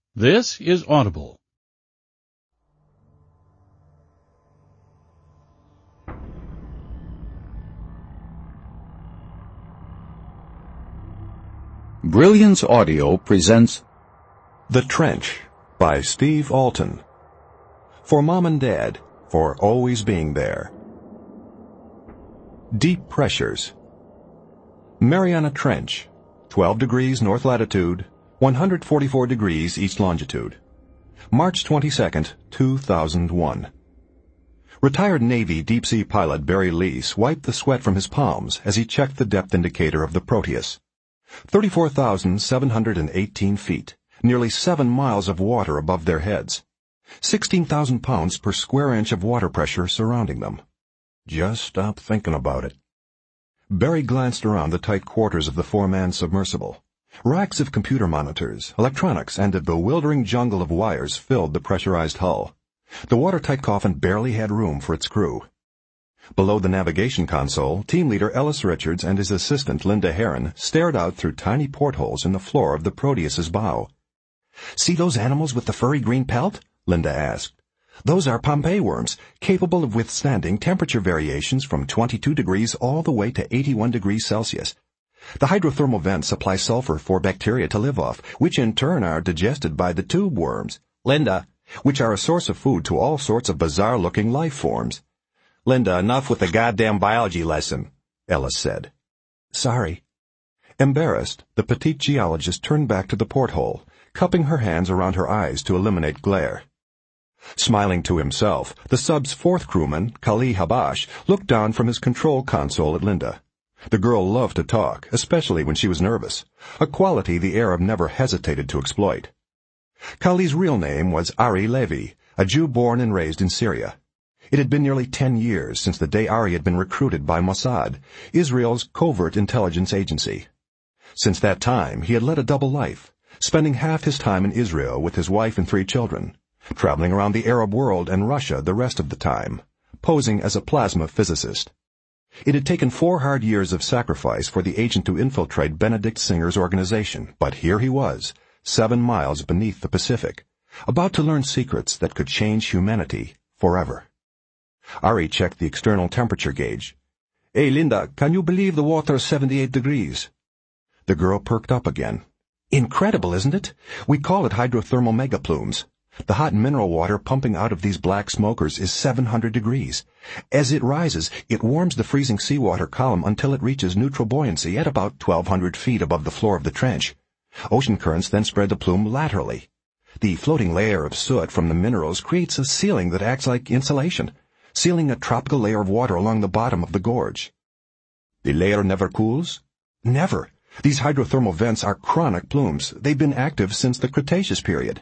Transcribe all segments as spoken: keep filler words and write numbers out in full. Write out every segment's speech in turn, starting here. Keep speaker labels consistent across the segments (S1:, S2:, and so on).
S1: This is Audible.
S2: Brilliance Audio presents
S3: The Trench by Steve Alten. For Mom and Dad, for always being there. Deep Pressures. Mariana Trench, twelve degrees north latitude, one hundred forty-four degrees east longitude. March twenty-second, two thousand one. Retired Navy deep-sea pilot Barry Leese wiped the sweat from his palms as he checked the depth indicator of the Proteus. thirty-four thousand seven hundred eighteen feet, nearly seven miles of water above their heads. sixteen thousand pounds per square inch of water pressure surrounding them. Just stop thinking about it. Barry glanced around the tight quarters of the four-man submersible. Racks of computer monitors, electronics, and a bewildering jungle of wires filled the pressurized hull. The watertight coffin barely had room for its crew. Below the navigation console, team leader Ellis Richards and his assistant Linda Heron stared out through tiny portholes in the floor of the Proteus's bow. "See those animals with the furry green pelt?" Linda asked. "Those are Pompeii worms, capable of withstanding temperature variations from twenty-two degrees all the way to eighty-one degrees Celsius. The hydrothermal vents supply sulfur for bacteria to live off, which in turn are digested by the tube worms, Linda, which are a source of food to all sorts of bizarre-looking life forms." "Linda, enough with the goddamn biology lesson," Ellis said. "Sorry." Embarrassed, the petite geologist turned back to the porthole, cupping her hands around her eyes to eliminate glare. Smiling to himself, the sub's fourth crewman, Kali Habash, looked down from his control console at Linda. The girl loved to talk, especially when she was nervous, a quality the Arab never hesitated to exploit. Kali's real name was Ari Levy, a Jew born and raised in Syria. It had been nearly ten years since the day Ari had been recruited by Mossad, Israel's covert intelligence agency. Since that time, he had led a double life, spending half his time in Israel with his wife and three children, traveling around the Arab world and Russia the rest of the time, posing as a plasma physicist. It had taken four hard years of sacrifice for the agent to infiltrate Benedict Singer's organization, but here he was, seven miles beneath the Pacific, about to learn secrets that could change humanity forever. Ari checked the external temperature gauge. "Hey, Linda, can you believe the water's seventy-eight degrees?" The girl perked up again. "Incredible, isn't it? We call it hydrothermal megaplumes. The hot mineral water pumping out of these black smokers is seven hundred degrees. As it rises, it warms the freezing seawater column until it reaches neutral buoyancy at about twelve hundred feet above the floor of the trench. Ocean currents then spread the plume laterally. The floating layer of soot from the minerals creates a sealing that acts like insulation, sealing a tropical layer of water along the bottom of the gorge." "The layer never cools?" "Never. These hydrothermal vents are chronic plumes. They've been active since the Cretaceous period."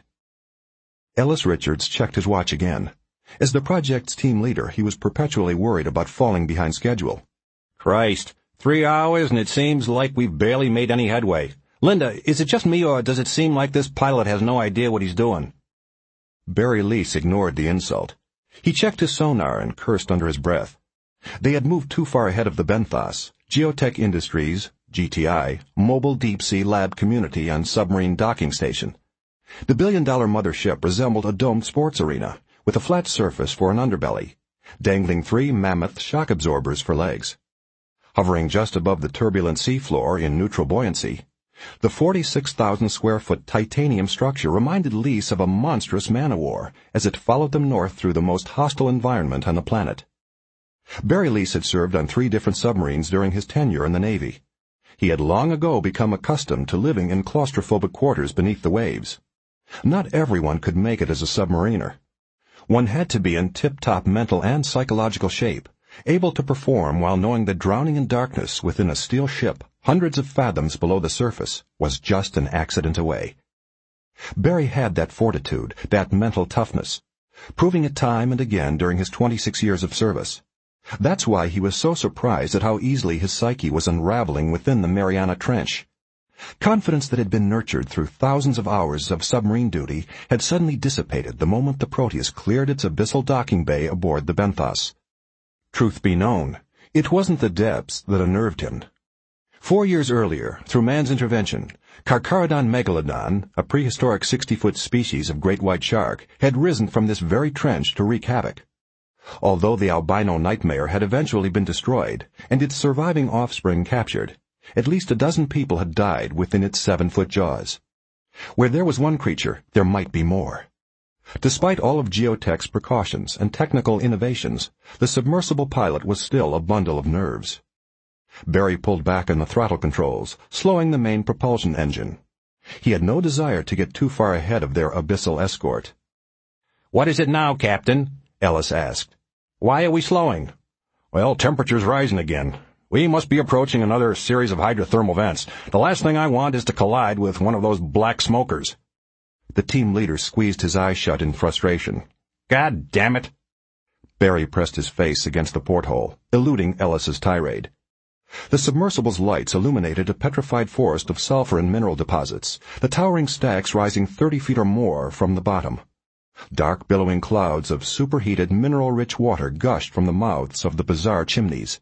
S3: Ellis Richards checked his watch again. As the project's team leader, he was perpetually worried about falling behind schedule. "Christ, three hours and it seems like we've barely made any headway. Linda, is it just me or does it seem like this pilot has no idea what he's doing?" Barry Leese ignored the insult. He checked his sonar and cursed under his breath. They had moved too far ahead of the Benthos, Geotech Industries, G T I, Mobile Deep Sea Lab Community and Submarine Docking Station. The billion-dollar mothership resembled a domed sports arena, with a flat surface for an underbelly, dangling three mammoth shock absorbers for legs. Hovering just above the turbulent seafloor in neutral buoyancy, the forty-six thousand square foot titanium structure reminded Leese of a monstrous man-o-war as it followed them north through the most hostile environment on the planet. Barry Leese had served on three different submarines during his tenure in the Navy. He had long ago become accustomed to living in claustrophobic quarters beneath the waves. Not everyone could make it as a submariner. One had to be in tip-top mental and psychological shape, able to perform while knowing that drowning in darkness within a steel ship hundreds of fathoms below the surface was just an accident away. Barry had that fortitude, that mental toughness, proving it time and again during his twenty-six years of service. That's why he was so surprised at how easily his psyche was unraveling within the Mariana Trench. Confidence that had been nurtured through thousands of hours of submarine duty had suddenly dissipated the moment the Proteus cleared its abyssal docking bay aboard the Benthos. Truth be known, it wasn't the depths that unnerved him. Four years earlier, through man's intervention, Carcharodon megalodon, a prehistoric sixty-foot species of great white shark, had risen from this very trench to wreak havoc. Although the albino nightmare had eventually been destroyed, and its surviving offspring captured, at least a dozen people had died within its seven-foot jaws. Where there was one creature, there might be more. Despite all of Geotech's precautions and technical innovations, the submersible pilot was still a bundle of nerves. Barry pulled back on the throttle controls, slowing the main propulsion engine. He had no desire to get too far ahead of their abyssal escort.
S1: "What is it now, Captain?"
S3: Ellis asked.
S1: "Why are we slowing?"
S4: "Well, temperature's rising again. We must be approaching another series of hydrothermal vents. The last thing I want is to collide with one of those black smokers."
S3: The team leader squeezed his eyes shut in frustration.
S4: "God damn it!"
S3: Barry pressed his face against the porthole, eluding Ellis's tirade. The submersible's lights illuminated a petrified forest of sulfur and mineral deposits, the towering stacks rising thirty feet or more from the bottom. Dark billowing clouds of superheated mineral-rich water gushed from the mouths of the bizarre chimneys.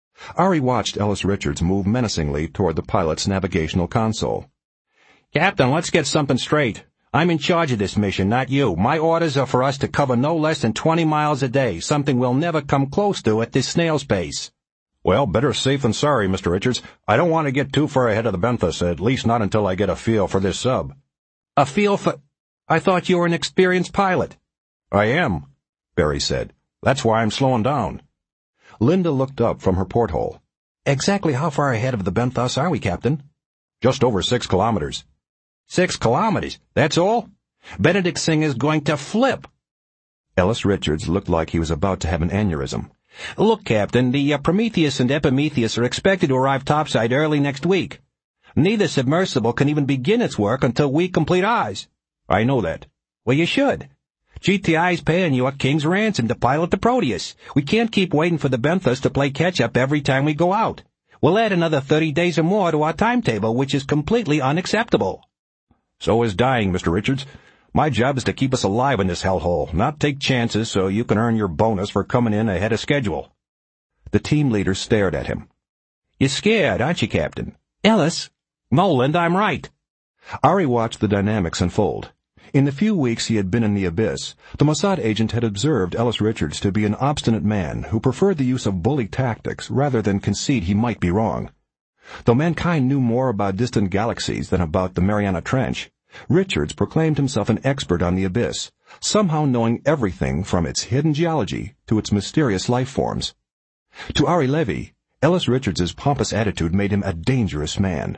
S3: Ari watched Ellis Richards move menacingly toward the pilot's navigational console.
S1: "Captain, let's get something straight. I'm in charge of this mission, not you. My orders are for us to cover no less than twenty miles a day, something we'll never come close to at this snail's pace."
S4: "Well, better safe than sorry, Mister Richards. I don't want to get too far ahead of the Benthos, at least not until I get a feel for this sub."
S1: "A feel for... I thought you were an experienced pilot."
S4: "I am," Barry said. "That's why I'm slowing down."
S3: Linda looked up from her porthole.
S1: "Exactly how far ahead of the Benthos are we, Captain?"
S4: "Just over six kilometers."
S1: Six kilometers? That's all? Benedict Singer's going to flip."
S3: Ellis Richards looked like he was about to have an aneurysm.
S1: "Look, Captain, the uh, Prometheus and Epimetheus are expected to arrive topside early next week. Neither submersible can even begin its work until we complete ours."
S4: "I know that."
S1: "Well, you should. G T I's paying you a king's ransom to pilot the Proteus. We can't keep waiting for the Benthos to play catch-up every time we go out. We'll add another thirty days or more to our timetable, which is completely unacceptable."
S4: "So is dying, Mister Richards. My job is to keep us alive in this hellhole, not take chances so you can earn your bonus for coming in ahead of schedule."
S3: The team leader stared at him.
S1: "You're scared, aren't you, Captain?"
S5: "Ellis."
S1: "No, Linda, I'm right."
S3: Ari watched the dynamics unfold. In the few weeks he had been in the abyss, the Mossad agent had observed Ellis Richards to be an obstinate man who preferred the use of bully tactics rather than concede he might be wrong. Though mankind knew more about distant galaxies than about the Mariana Trench, Richards proclaimed himself an expert on the abyss, somehow knowing everything from its hidden geology to its mysterious life forms. To Ari Levy, Ellis Richards's pompous attitude made him a dangerous man.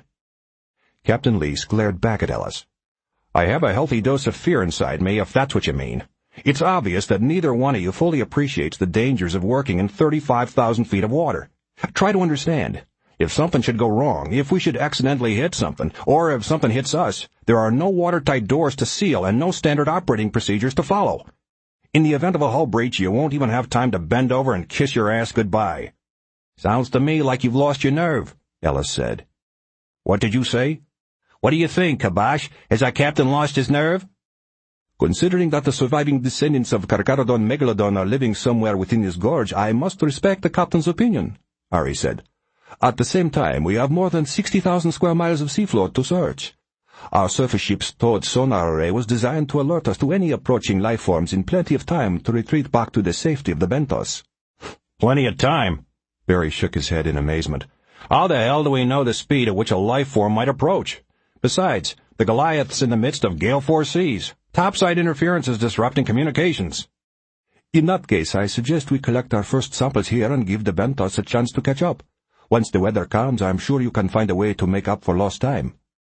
S3: Captain Lease glared back at Ellis.
S4: "I have a healthy dose of fear inside me, if that's what you mean. It's obvious that neither one of you fully appreciates the dangers of working in thirty-five thousand feet of water. Try to understand. If something should go wrong, if we should accidentally hit something, or if something hits us, there are no watertight doors to seal and no standard operating procedures to follow. In the event of a hull breach, you won't even have time to bend over and kiss your ass goodbye."
S1: "Sounds to me like you've lost your nerve,"
S3: Ellis said.
S4: "What did you say?"
S1: "What do you think, Kabash? Has our captain lost his nerve?"
S3: "Considering that the surviving descendants of Carcharodon megalodon are living somewhere within this gorge, I must respect the captain's opinion," Ari said. "At the same time, we have more than sixty thousand square miles of seafloor to search. Our surface ship's towed sonar array was designed to alert us to any approaching life forms in plenty of time to retreat back to the safety of the Benthos."
S4: "Plenty of time?"
S3: Barry shook his head in amazement.
S4: "How the hell do we know the speed at which a life form might approach? Besides, the Goliath's in the midst of gale force seas. Topside interference is disrupting communications."
S3: "In that case, I suggest we collect our first samples here and give the Benthos a chance to catch up. Once the weather calms, I'm sure you can find a way to make up for lost time."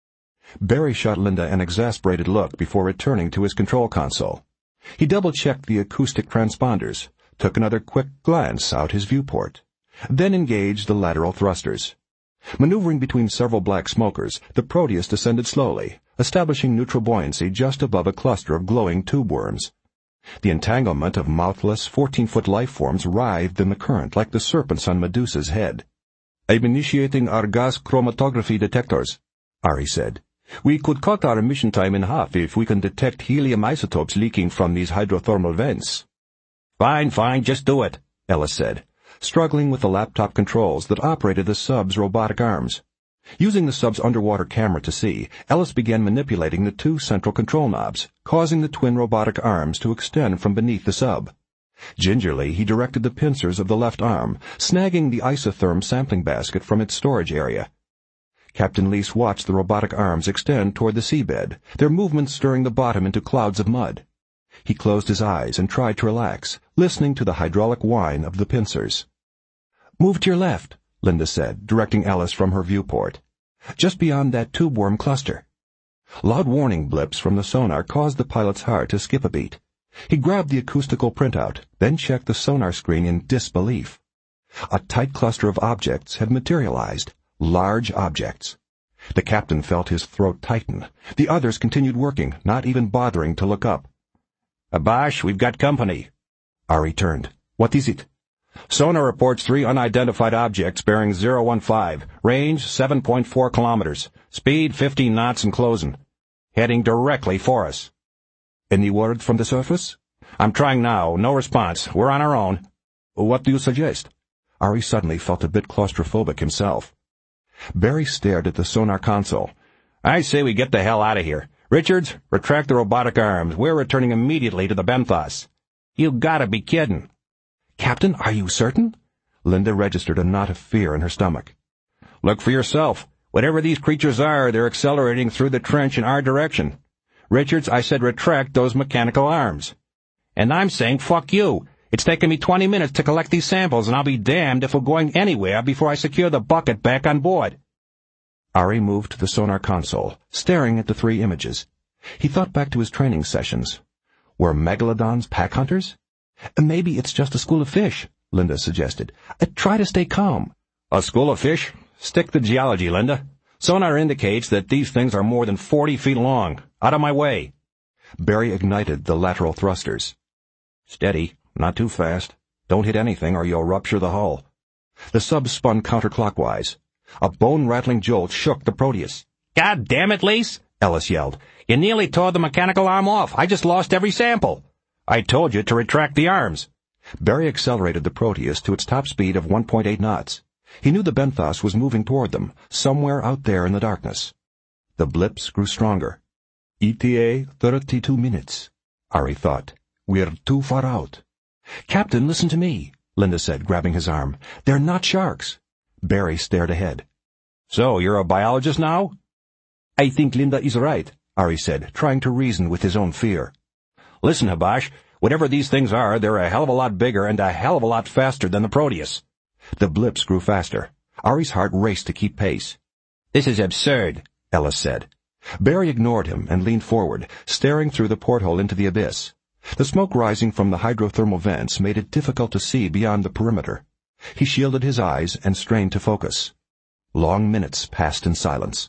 S3: Barry shot Linda an exasperated look before returning to his control console. He double-checked the acoustic transponders, took another quick glance out his viewport, then engaged the lateral thrusters. Maneuvering between several black smokers, the Proteus descended slowly, establishing neutral buoyancy just above a cluster of glowing tube worms. The entanglement of mouthless, fourteen-foot life forms writhed in the current like the serpents on Medusa's head. "I'm initiating our gas chromatography detectors," Ari said. "We could cut our mission time in half if we can detect helium isotopes leaking from these hydrothermal vents."
S1: "Fine, fine, just do it,"
S3: Ellis said, struggling with the laptop controls that operated the sub's robotic arms. Using the sub's underwater camera to see, Ellis began manipulating the two central control knobs, causing the twin robotic arms to extend from beneath the sub. Gingerly, he directed the pincers of the left arm, snagging the isotherm sampling basket from its storage area. Captain Lease watched the robotic arms extend toward the seabed, their movements stirring the bottom into clouds of mud. He closed his eyes and tried to relax, listening to the hydraulic whine of the pincers. "Move to your left," Linda said, directing Ellis from her viewport. "Just beyond that tube worm cluster." Loud warning blips from the sonar caused the pilot's heart to skip a beat. He grabbed the acoustical printout, then checked the sonar screen in disbelief. A tight cluster of objects had materialized, large objects. The captain felt his throat tighten. The others continued working, not even bothering to look up.
S4: "Abash, we've got company."
S3: Ari turned. "What is it?"
S4: "Sonar reports three unidentified objects bearing zero one five, range seven point four kilometers, speed fifteen knots and closing. Heading directly for us."
S3: "Any word from the surface?"
S4: "I'm trying now. No response. We're on our own."
S3: "What do you suggest?" Ari suddenly felt a bit claustrophobic himself. Barry stared at the sonar console.
S4: "I say we get the hell out of here. Richards, retract the robotic arms. We're returning immediately to the Benthos." "You gotta be kidding."
S3: "Captain, are you certain?" Linda registered a knot of fear in her stomach.
S4: "Look for yourself. Whatever these creatures are, they're accelerating through the trench in our direction. Richards, I said retract those mechanical arms." "And I'm saying fuck you. It's taken me twenty minutes to collect these samples, and I'll be damned if we're going anywhere before I secure the bucket back on board."
S3: Ari moved to the sonar console, staring at the three images. He thought back to his training sessions. Were megalodons pack hunters? "Maybe it's just a school of fish," Linda suggested. Uh, "try to stay calm."
S4: "A school of fish? Stick to geology, Linda. Sonar indicates that these things are more than forty feet long. Out of my way."
S3: Barry ignited the lateral thrusters.
S4: "Steady. Not too fast. Don't hit anything or you'll rupture the hull."
S3: The sub spun counterclockwise. A bone-rattling jolt shook the Proteus.
S4: "God damn it, Lease!" Ellis yelled. "You nearly tore the mechanical arm off. I just lost every sample." "I told you to retract the arms."
S3: Barry accelerated the Proteus to its top speed of one point eight knots. He knew the Benthos was moving toward them, somewhere out there in the darkness. The blips grew stronger. E T A thirty-two minutes, Ari thought. "We're too far out." "Captain, listen to me," Linda said, grabbing his arm. "They're not sharks." Barry stared ahead.
S4: "So, you're a biologist now?"
S3: "I think Linda is right," Ari said, trying to reason with his own fear.
S4: "Listen, Habash, whatever these things are, they're a hell of a lot bigger and a hell of a lot faster than the Proteus."
S3: The blips grew faster. Ari's heart raced to keep pace.
S4: "This is absurd," Ellis said.
S3: Barry ignored him and leaned forward, staring through the porthole into the abyss. The smoke rising from the hydrothermal vents made it difficult to see beyond the perimeter. He shielded his eyes and strained to focus. Long minutes passed in silence.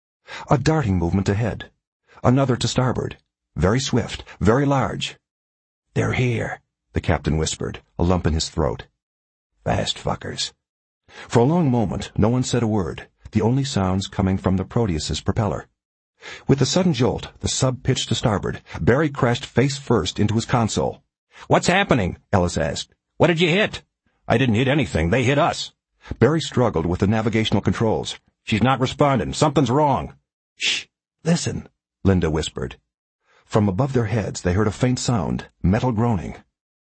S3: A darting movement ahead. Another to starboard. Very swift, very large. "They're here," the captain whispered, a lump in his throat. "Fast fuckers." For a long moment, no one said a word, the only sounds coming from the Proteus's propeller. With a sudden jolt, the sub pitched to starboard. Barry crashed face first into his console.
S4: "What's happening?" Ellis asked. "What did you hit?" "I didn't hit anything. They hit us."
S3: Barry struggled with the navigational controls.
S4: "She's not responding. Something's wrong."
S3: "Shh! Listen," Linda whispered. From above their heads they heard a faint sound, metal groaning.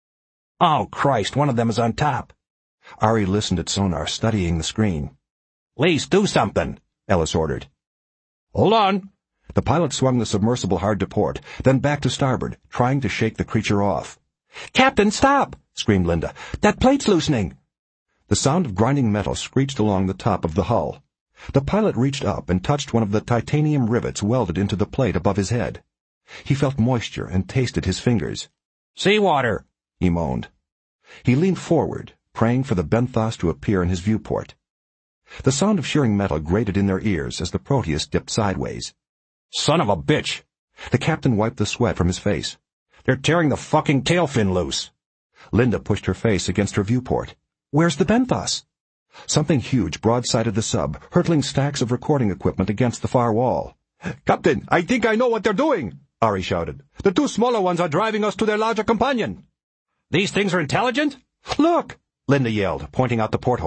S4: "Oh, Christ, one of them is on top."
S3: Ari listened at sonar, studying the screen.
S4: "Lease, do something," Ellis ordered.
S3: "Hold on." The pilot swung the submersible hard to port, then back to starboard, trying to shake the creature off.
S1: "Captain, stop!" screamed Linda. "That plate's loosening."
S3: The sound of grinding metal screeched along the top of the hull. The pilot reached up and touched one of the titanium rivets welded into the plate above his head. He felt moisture and tasted his fingers.
S4: "Seawater,"
S3: he moaned. He leaned forward, praying for the Benthos to appear in his viewport. The sound of shearing metal grated in their ears as the Proteus dipped sideways.
S4: "Son of a bitch!"
S3: The captain wiped the sweat from his face.
S4: "They're tearing the fucking tail fin loose."
S3: Linda pushed her face against her viewport. "Where's the Benthos?" Something huge broadsided the sub, hurtling stacks of recording equipment against the far wall.
S4: "Captain, I think I know what they're doing," Ari shouted. "The two smaller ones are driving us to their larger companion." "These things are intelligent?"
S3: "Look!" Linda yelled, pointing out the porthole.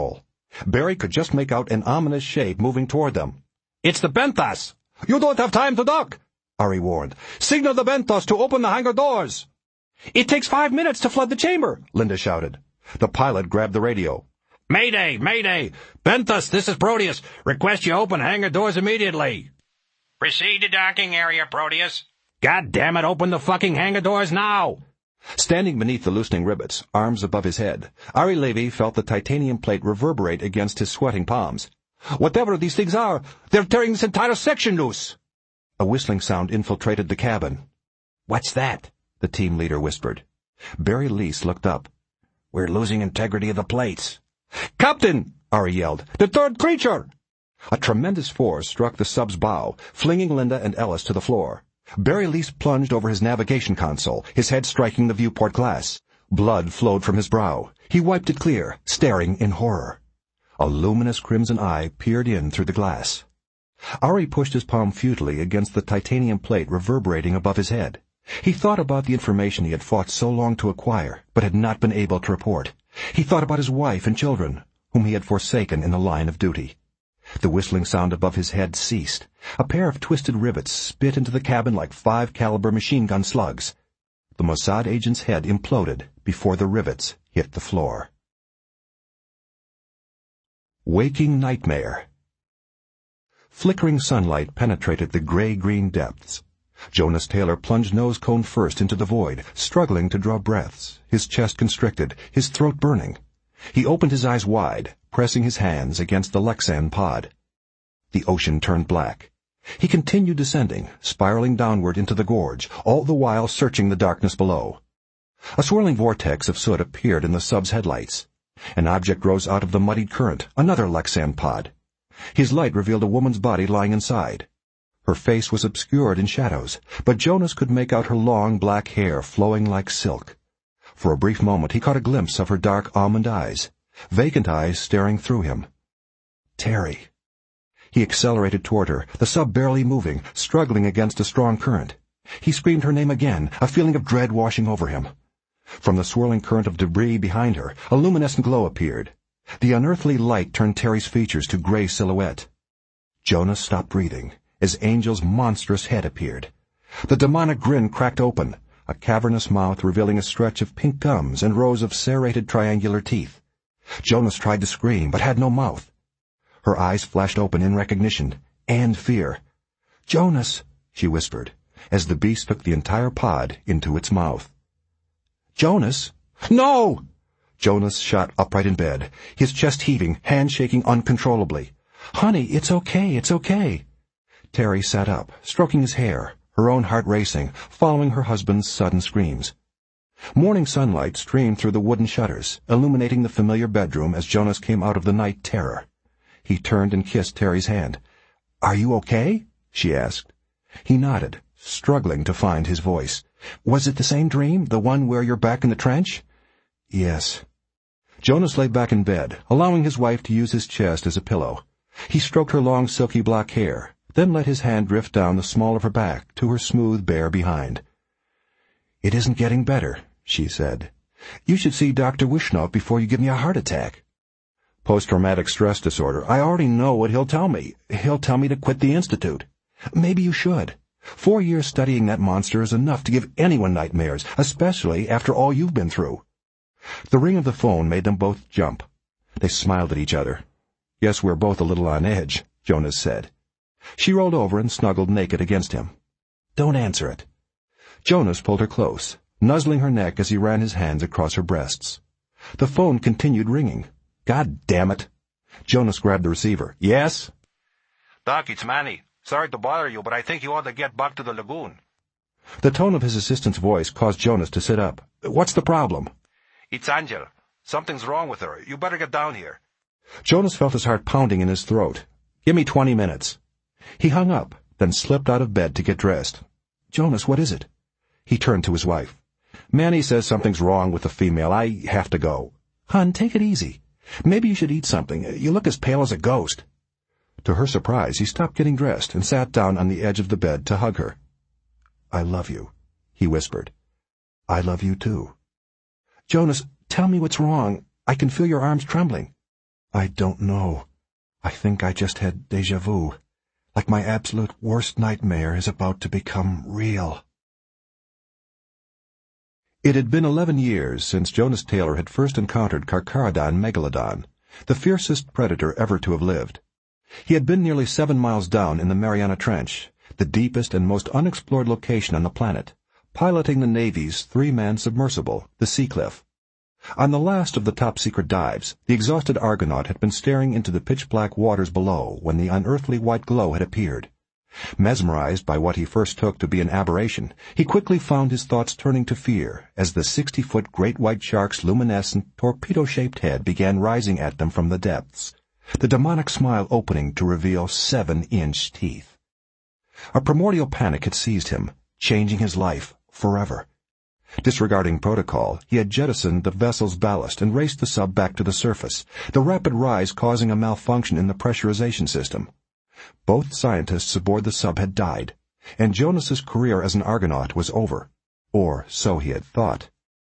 S4: Barry could just make out an ominous shape moving toward them. "It's the Benthos!" "You don't have time to duck," Ari warned. "Signal the Benthos to open the hangar doors." "It takes five minutes to flood the chamber," Linda shouted. The pilot grabbed the radio. "Mayday! Mayday! Benthos, this is Proteus. Request you open hangar doors immediately."
S1: Proceed to docking area, Proteus.
S4: "God damn it, open the fucking hangar doors now!" Standing beneath the loosening rivets, arms above his head, Ari Levy felt the titanium plate reverberate against his sweating palms. "Whatever these things are, they're tearing this entire section loose!" A whistling sound infiltrated the cabin. "What's that?" the team leader whispered. Barry Leese looked up. "We're losing integrity of the plates." "Captain!" Ari yelled. "The third creature!" A tremendous force struck the sub's bow, flinging Linda and Ellis to the floor. Barry Leese plunged over his navigation console, his head striking the viewport glass. Blood flowed from his brow. He wiped it clear, staring in horror. A luminous crimson eye peered in through the glass. Ari pushed his palm futilely against the titanium plate reverberating above his head. He thought about the information he had fought so long to acquire, but had not been able to report. He thought about his wife and children, whom he had forsaken in the line of duty. The whistling sound above his head ceased. A pair of twisted rivets spit into the cabin like five-caliber machine gun slugs. The Mossad agent's head imploded before the rivets hit the floor. Waking Nightmare. Flickering sunlight penetrated the gray-green depths. Jonas Taylor plunged nose-cone first into the void, struggling to draw breaths, his chest constricted, his throat burning. He opened his eyes wide, pressing his hands against the Lexan pod. The ocean turned black. He continued descending, spiraling downward into the gorge, all the while searching the darkness below. A swirling vortex of soot appeared in the sub's headlights. An object rose out of the muddied current, another Lexan pod. His light revealed a woman's body lying inside. Her face was obscured in shadows, but Jonas could make out her long black hair flowing like silk. For a brief moment he caught a glimpse of her dark almond eyes, vacant eyes staring through him. Terry. He accelerated toward her, the sub barely moving, struggling against a strong current. He screamed her name again, a feeling of dread washing over him. From the swirling current of debris behind her, a luminescent glow appeared. The unearthly light turned Terry's features to gray silhouette. Jonas stopped breathing as Angel's monstrous head appeared. The demonic grin cracked open, a cavernous mouth revealing a stretch of pink gums and rows of serrated triangular teeth. Jonas tried to scream, but had no mouth. Her eyes flashed open in recognition and fear. "Jonas," she whispered, as the beast took the entire pod into its mouth. "Jonas!" "No!" Jonas shot upright in bed, his chest heaving, hands shaking uncontrollably. "Honey, it's okay, it's okay." Terry sat up, stroking his hair, her own heart racing, following her husband's sudden screams. Morning sunlight streamed through the wooden shutters, illuminating the familiar bedroom as Jonas came out of the night terror. He turned and kissed Terry's hand. "Are you okay?" she asked. He nodded, struggling to find his voice. "Was it the same dream, the one where you're back in the trench?" "Yes." Jonas lay back in bed, allowing his wife to use his chest as a pillow. He stroked her long silky black hair, then let his hand drift down the small of her back to her smooth bare behind. "It isn't getting better," she said. "You should see Doctor Wishnov before you give me a heart attack." "Post-traumatic stress disorder. I already know what he'll tell me. He'll tell me to quit the institute." "Maybe you should. Four years studying that monster is enough to give anyone nightmares, especially after all you've been through." The ring of the phone made them both jump. They smiled at each other. "Guess we're both a little on edge," Jonas said. She rolled over and snuggled naked against him. "Don't answer it." Jonas pulled her close, nuzzling her neck as he ran his hands across her breasts. The phone continued ringing. "God damn it." Jonas grabbed the receiver. "Yes?"
S1: "Doc, it's Manny. Sorry to bother you, but I think you ought to get back to the lagoon."
S4: The tone of his assistant's voice caused Jonas to sit up. "What's the problem?"
S1: "It's Angel. Something's wrong with her. You better get down here."
S4: Jonas felt his heart pounding in his throat. "Give me twenty minutes." He hung up, then slipped out of bed to get dressed. "Jonas, what is it?" He turned to his wife. "Manny says something's wrong with the female. I have to go." "Hon, take it easy. Maybe you should eat something. You look as pale as a ghost." To her surprise, he stopped getting dressed and sat down on the edge of the bed to hug her. "I love you," he whispered. "I love you, too." "Jonas, tell me what's wrong. I can feel your arms trembling."
S3: I don't know. I think I just had déjà vu. Like my absolute worst nightmare is about to become real. It had been eleven years since Jonas Taylor had first encountered Carcharodon megalodon, the fiercest predator ever to have lived. He had been nearly seven miles down in the Mariana Trench, the deepest and most unexplored location on the planet, piloting the Navy's three-man submersible, the Seacliff. On the last of the top-secret dives, the exhausted Argonaut had been staring into the pitch-black waters below when the unearthly white glow had appeared. Mesmerized by what he first took to be an aberration, he quickly found his thoughts turning to fear as the sixty-foot great white shark's luminescent, torpedo-shaped head began rising at them from the depths, the demonic smile opening to reveal seven-inch teeth. A primordial panic had seized him, changing his life forever. Disregarding protocol, he had jettisoned the vessel's ballast and raced the sub back to the surface, the rapid rise causing a malfunction in the pressurization system. Both scientists aboard the sub had died, and Jonas's career as an Argonaut was over, or so he had thought.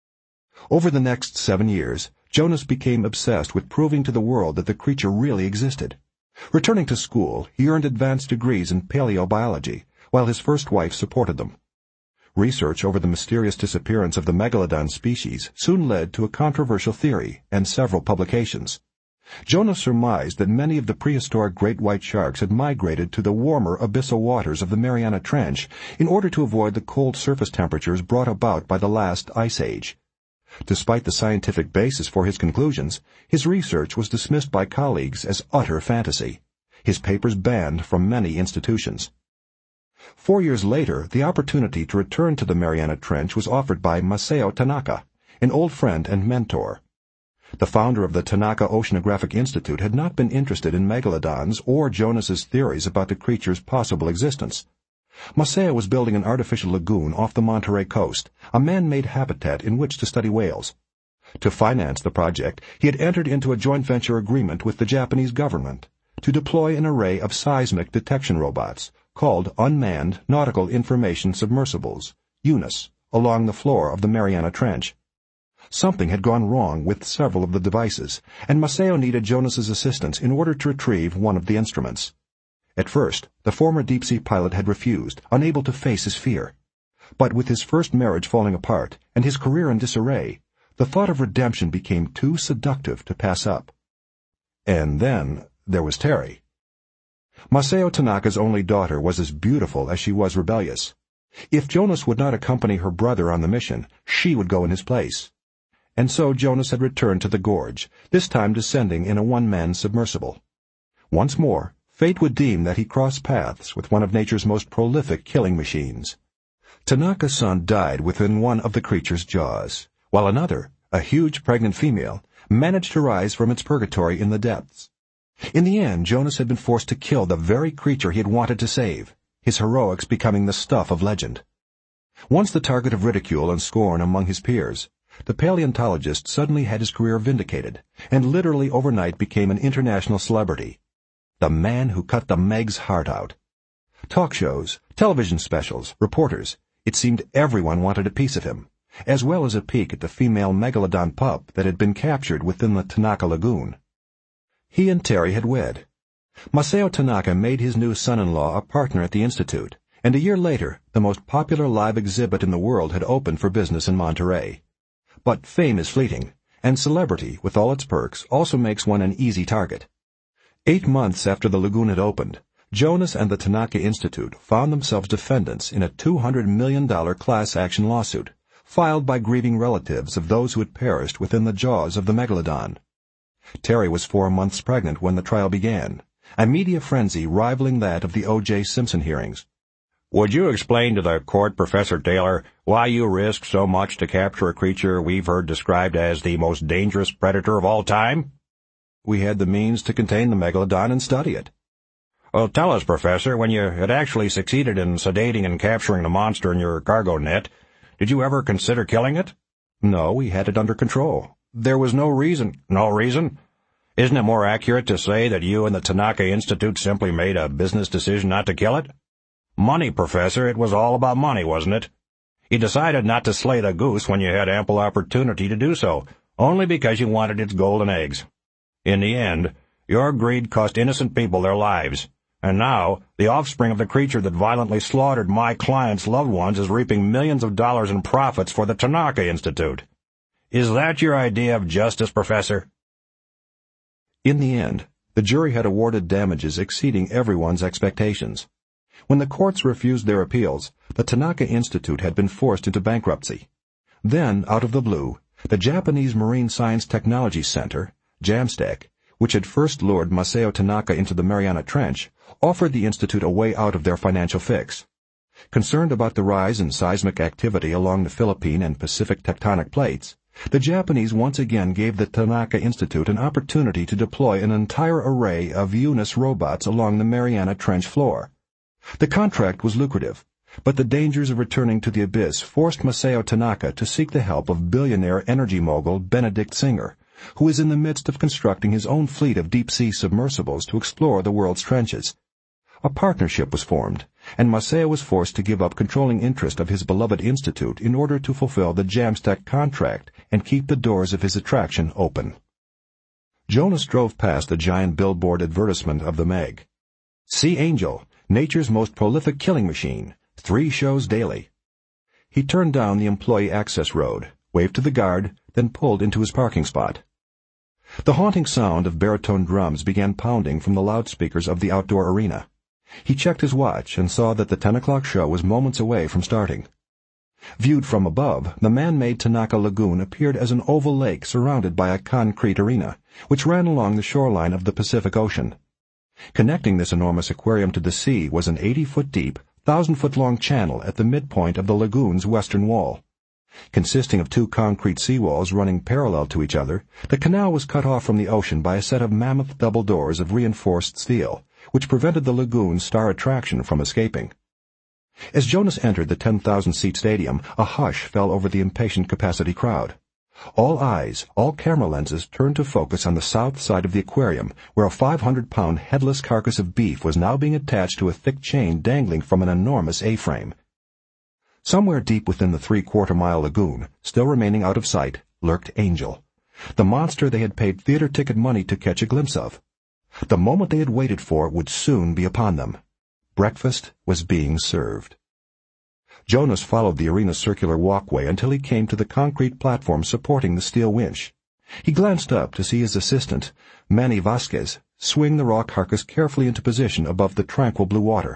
S3: Over the next seven years, Jonas became obsessed with proving to the world that the creature really existed. Returning to school, he earned advanced degrees in paleobiology, while his first wife supported them. Research over the mysterious disappearance of the megalodon species soon led to a controversial theory and several publications. Jonas surmised that many of the prehistoric great white sharks had migrated to the warmer abyssal waters of the Mariana Trench in order to avoid the cold surface temperatures brought about by the last ice age. Despite the scientific basis for his conclusions, his research was dismissed by colleagues as utter fantasy, his papers banned from many institutions. Four years later, the opportunity to return to the Mariana Trench was offered by Masao Tanaka, an old friend and mentor. The founder of the Tanaka Oceanographic Institute had not been interested in megalodons or Jonas's theories about the creature's possible existence. Masao was building an artificial lagoon off the Monterey coast, a man-made habitat in which to study whales. To finance the project, he had entered into a joint venture agreement with the Japanese government to deploy an array of seismic detection robots, called Unmanned Nautical Information Submersibles, UNIS, along the floor of the Mariana Trench. Something had gone wrong with several of the devices, and Masao needed Jonas's assistance in order to retrieve one of the instruments. At first, the former deep-sea pilot had refused, unable to face his fear. But with his first marriage falling apart and his career in disarray, the thought of redemption became too seductive to pass up. And then there was Terry. Masao Tanaka's only daughter was as beautiful as she was rebellious. If Jonas would not accompany her brother on the mission, she would go in his place. And so Jonas had returned to the gorge, this time descending in a one-man submersible. Once more, fate would deem that he crossed paths with one of nature's most prolific killing machines. Tanaka's son died within one of the creature's jaws, while another, a huge pregnant female, managed to rise from its purgatory in the depths. In the end, Jonas had been forced to kill the very creature he had wanted to save, his heroics becoming the stuff of legend. Once the target of ridicule and scorn among his peers, the paleontologist suddenly had his career vindicated, and literally overnight became an international celebrity. The man who cut the Meg's heart out. Talk shows, television specials, reporters, it seemed everyone wanted a piece of him, as well as a peek at the female megalodon pup that had been captured within the Tanaka Lagoon. He and Terry had wed. Masao Tanaka made his new son-in-law a partner at the Institute, and a year later, the most popular live exhibit in the world had opened for business in Monterey. But fame is fleeting, and celebrity, with all its perks, also makes one an easy target. Eight months after the lagoon had opened, Jonas and the Tanaka Institute found themselves defendants in a two hundred million dollars class action lawsuit, filed by grieving relatives of those who had perished within the jaws of the megalodon. Terry was four months pregnant when the trial began, a media frenzy rivaling that of the O J Simpson hearings.
S4: Would you explain to the court, Professor Taylor, why you risked so much to capture a creature we've heard described as the most dangerous predator of all time?
S3: We had the means to contain the megalodon and study it.
S4: Well, tell us, Professor, when you had actually succeeded in sedating and capturing the monster in your cargo net, did you ever consider killing it?
S3: No, we had it under control. There was no reason.
S4: No reason? Isn't it more accurate to say that you and the Tanaka Institute simply made a business decision not to kill it? Money, Professor, it was all about money, wasn't it? You decided not to slay the goose when you had ample opportunity to do so, only because you wanted its golden eggs. In the end, your greed cost innocent people their lives, and now the offspring of the creature that violently slaughtered my client's loved ones is reaping millions of dollars in profits for the Tanaka Institute. Is that your idea of justice, Professor?"
S3: In the end, the jury had awarded damages exceeding everyone's expectations. When the courts refused their appeals, the Tanaka Institute had been forced into bankruptcy. Then, out of the blue, the Japanese Marine Science Technology Center, JAMSTEC, which had first lured Masao Tanaka into the Mariana Trench, offered the Institute a way out of their financial fix. Concerned about the rise in seismic activity along the Philippine and Pacific tectonic plates, the Japanese once again gave the Tanaka Institute an opportunity to deploy an entire array of UNIS robots along the Mariana Trench floor. The contract was lucrative, but the dangers of returning to the abyss forced Masao Tanaka to seek the help of billionaire energy mogul Benedict Singer, who is in the midst of constructing his own fleet of deep-sea submersibles to explore the world's trenches. A partnership was formed, and Masao was forced to give up controlling interest of his beloved institute in order to fulfill the JAMSTEC contract and keep the doors of his attraction open. Jonas drove past the giant billboard advertisement of the Meg. "Sea Angel, nature's most prolific killing machine. Three shows daily." He turned down the employee access road, waved to the guard, then pulled into his parking spot. The haunting sound of baritone drums began pounding from the loudspeakers of the outdoor arena. He checked his watch and saw that the ten o'clock show was moments away from starting. Viewed from above, the man-made Tanaka Lagoon appeared as an oval lake surrounded by a concrete arena, which ran along the shoreline of the Pacific Ocean. Connecting this enormous aquarium to the sea was an eighty-foot-deep, thousand-foot-long channel at the midpoint of the lagoon's western wall. Consisting of two concrete seawalls running parallel to each other, the canal was cut off from the ocean by a set of mammoth double doors of reinforced steel, which prevented the lagoon's star attraction from escaping. As Jonas entered the ten thousand seat stadium, a hush fell over the impatient capacity crowd. All eyes, all camera lenses turned to focus on the south side of the aquarium, where a five hundred pound headless carcass of beef was now being attached to a thick chain dangling from an enormous A-frame. Somewhere deep within the three-quarter-mile lagoon, still remaining out of sight, lurked Angel, the monster they had paid theater ticket money to catch a glimpse of. The moment they had waited for would soon be upon them. Breakfast was being served. Jonas followed the arena's circular walkway until he came to the concrete platform supporting the steel winch. He glanced up to see his assistant, Manny Vasquez, swing the raw carcass carefully into position above the tranquil blue water.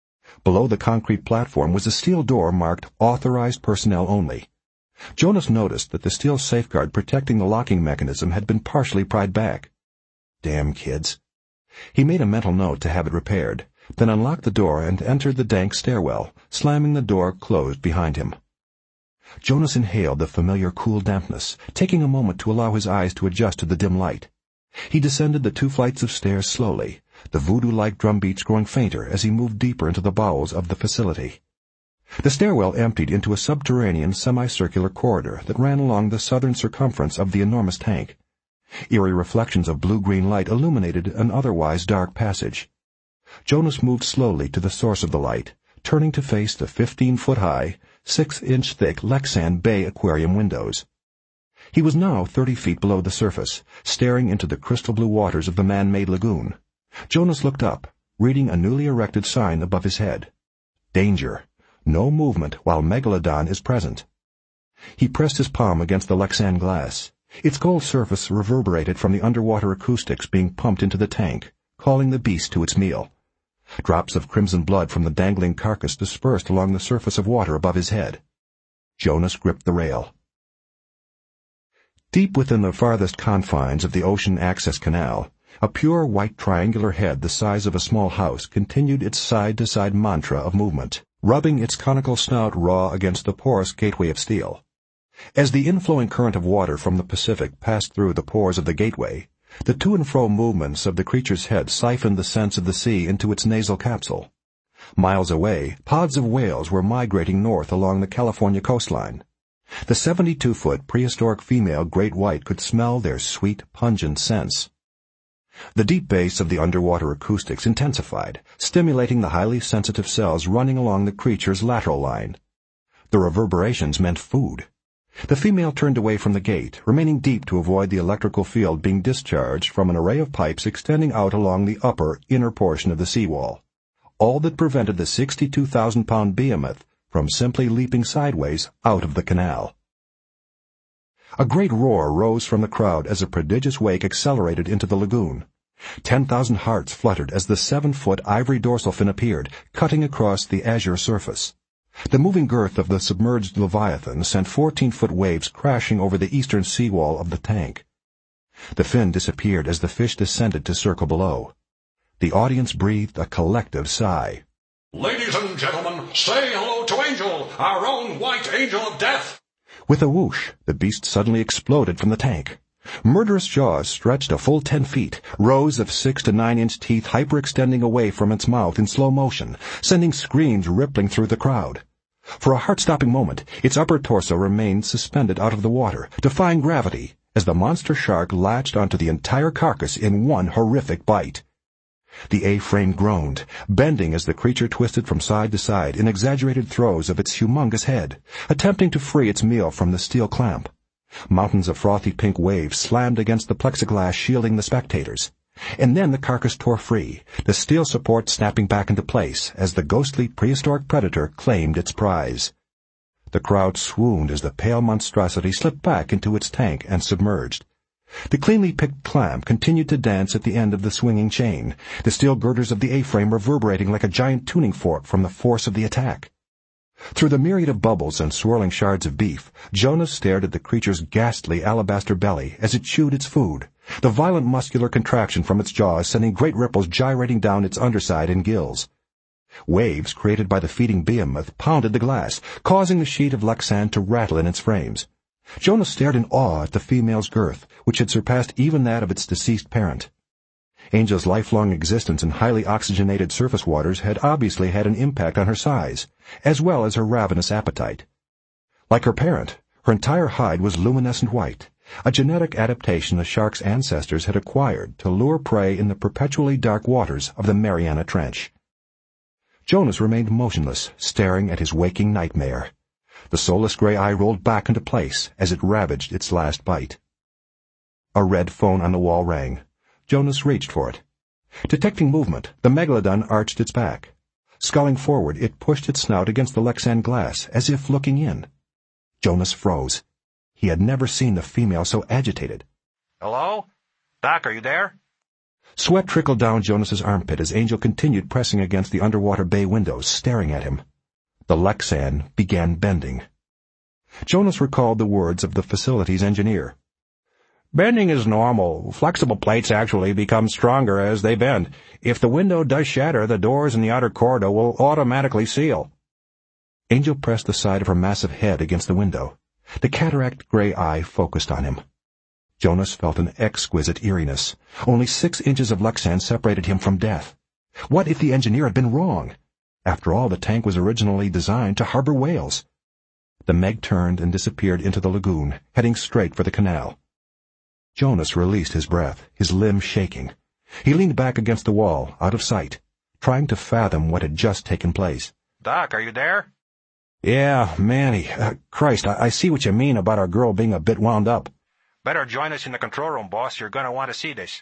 S3: Below the concrete platform was a steel door marked Authorized Personnel Only. Jonas noticed that the steel safeguard protecting the locking mechanism had been partially pried back. Damn kids. He made a mental note to have it repaired, then unlocked the door and entered the dank stairwell, slamming the door closed behind him. Jonas inhaled the familiar cool dampness, taking a moment to allow his eyes to adjust to the dim light. He descended the two flights of stairs slowly, the voodoo-like drumbeats growing fainter as he moved deeper into the bowels of the facility. The stairwell emptied into a subterranean semicircular corridor that ran along the southern circumference of the enormous tank. Eerie reflections of blue-green light illuminated an otherwise dark passage. Jonas moved slowly to the source of the light, turning to face the fifteen-foot-high, six-inch-thick Lexan Bay aquarium windows. He was now thirty feet below the surface, staring into the crystal-blue waters of the man-made lagoon. Jonas looked up, reading a newly erected sign above his head. Danger. No movement while Megalodon is present. He pressed his palm against the Lexan glass. Its gold surface reverberated from the underwater acoustics being pumped into the tank, calling the beast to its meal. Drops of crimson blood from the dangling carcass dispersed along the surface of water above his head. Jonas gripped the rail. Deep within the farthest confines of the ocean access canal, a pure white triangular head the size of a small house continued its side-to-side mantra of movement, rubbing its conical snout raw against the porous gateway of steel. As the inflowing current of water from the Pacific passed through the pores of the gateway, the to-and-fro movements of the creature's head siphoned the scents of the sea into its nasal capsule. Miles away, pods of whales were migrating north along the California coastline. The seventy-two-foot prehistoric female great white could smell their sweet, pungent scents. The deep bass of the underwater acoustics intensified, stimulating the highly sensitive cells running along the creature's lateral line. The reverberations meant food. The female turned away from the gate, remaining deep to avoid the electrical field being discharged from an array of pipes extending out along the upper, inner portion of the seawall, all that prevented the sixty-two thousand pound behemoth from simply leaping sideways out of the canal. A great roar rose from the crowd as a prodigious wake accelerated into the lagoon. Ten thousand hearts fluttered as the seven-foot ivory dorsal fin appeared, cutting across the azure surface. The moving girth of the submerged Leviathan sent fourteen-foot waves crashing over the eastern seawall of the tank. The fin disappeared as the fish descended to circle below. The audience breathed a collective sigh.
S5: "Ladies and gentlemen, say hello to Angel, our own white angel of death!"
S3: With a whoosh, the beast suddenly exploded from the tank. Murderous jaws stretched a full ten feet, rows of six to nine-inch teeth hyperextending away from its mouth in slow motion, sending screams rippling through the crowd. For a heart-stopping moment, its upper torso remained suspended out of the water, defying gravity, as the monster shark latched onto the entire carcass in one horrific bite. The A-frame groaned, bending as the creature twisted from side to side in exaggerated throes of its humongous head, attempting to free its meal from the steel clamp. Mountains of frothy pink waves slammed against the plexiglass shielding the spectators. And then the carcass tore free, the steel support snapping back into place as the ghostly prehistoric predator claimed its prize. The crowd swooned as the pale monstrosity slipped back into its tank and submerged. The cleanly picked clamp continued to dance at the end of the swinging chain, the steel girders of the A-frame reverberating like a giant tuning fork from the force of the attack. Through the myriad of bubbles and swirling shards of beef, Jonas stared at the creature's ghastly alabaster belly as it chewed its food, the violent muscular contraction from its jaws sending great ripples gyrating down its underside and gills. Waves created by the feeding behemoth pounded the glass, causing the sheet of Lexan to rattle in its frames. Jonas stared in awe at the female's girth, which had surpassed even that of its deceased parent. Angel's lifelong existence in highly oxygenated surface waters had obviously had an impact on her size, as well as her ravenous appetite. Like her parent, her entire hide was luminescent white, a genetic adaptation the shark's ancestors had acquired to lure prey in the perpetually dark waters of the Mariana Trench. Jonas remained motionless, staring at his waking nightmare. The soulless gray eye rolled back into place as it ravaged its last bite. A red phone on the wall rang. Jonas reached for it. Detecting movement, the megalodon arched its back. Sculling forward, it pushed its snout against the Lexan glass, as if looking in. Jonas froze. He had never seen the female so agitated.
S1: "Hello? Doc, are you there?"
S3: Sweat trickled down Jonas's armpit as Angel continued pressing against the underwater bay windows, staring at him. The Lexan began bending. Jonas recalled the words of the facility's engineer.
S1: "Bending is normal. Flexible plates actually become stronger as they bend. If the window does shatter, the doors in the outer corridor will automatically seal."
S3: Angel pressed the side of her massive head against the window. The cataract gray eye focused on him. Jonas felt an exquisite eeriness. Only six inches of Lexan separated him from death. What if the engineer had been wrong? After all, the tank was originally designed to harbor whales. The Meg turned and disappeared into the lagoon, heading straight for the canal. Jonas released his breath, his limbs shaking. He leaned back against the wall, out of sight, trying to fathom what had just taken place.
S1: "Doc, are you there?"
S3: "Yeah, Manny. Uh, Christ, I, I see what you mean about our girl being a bit wound up."
S1: "Better join us in the control room, boss. You're going to want to see this."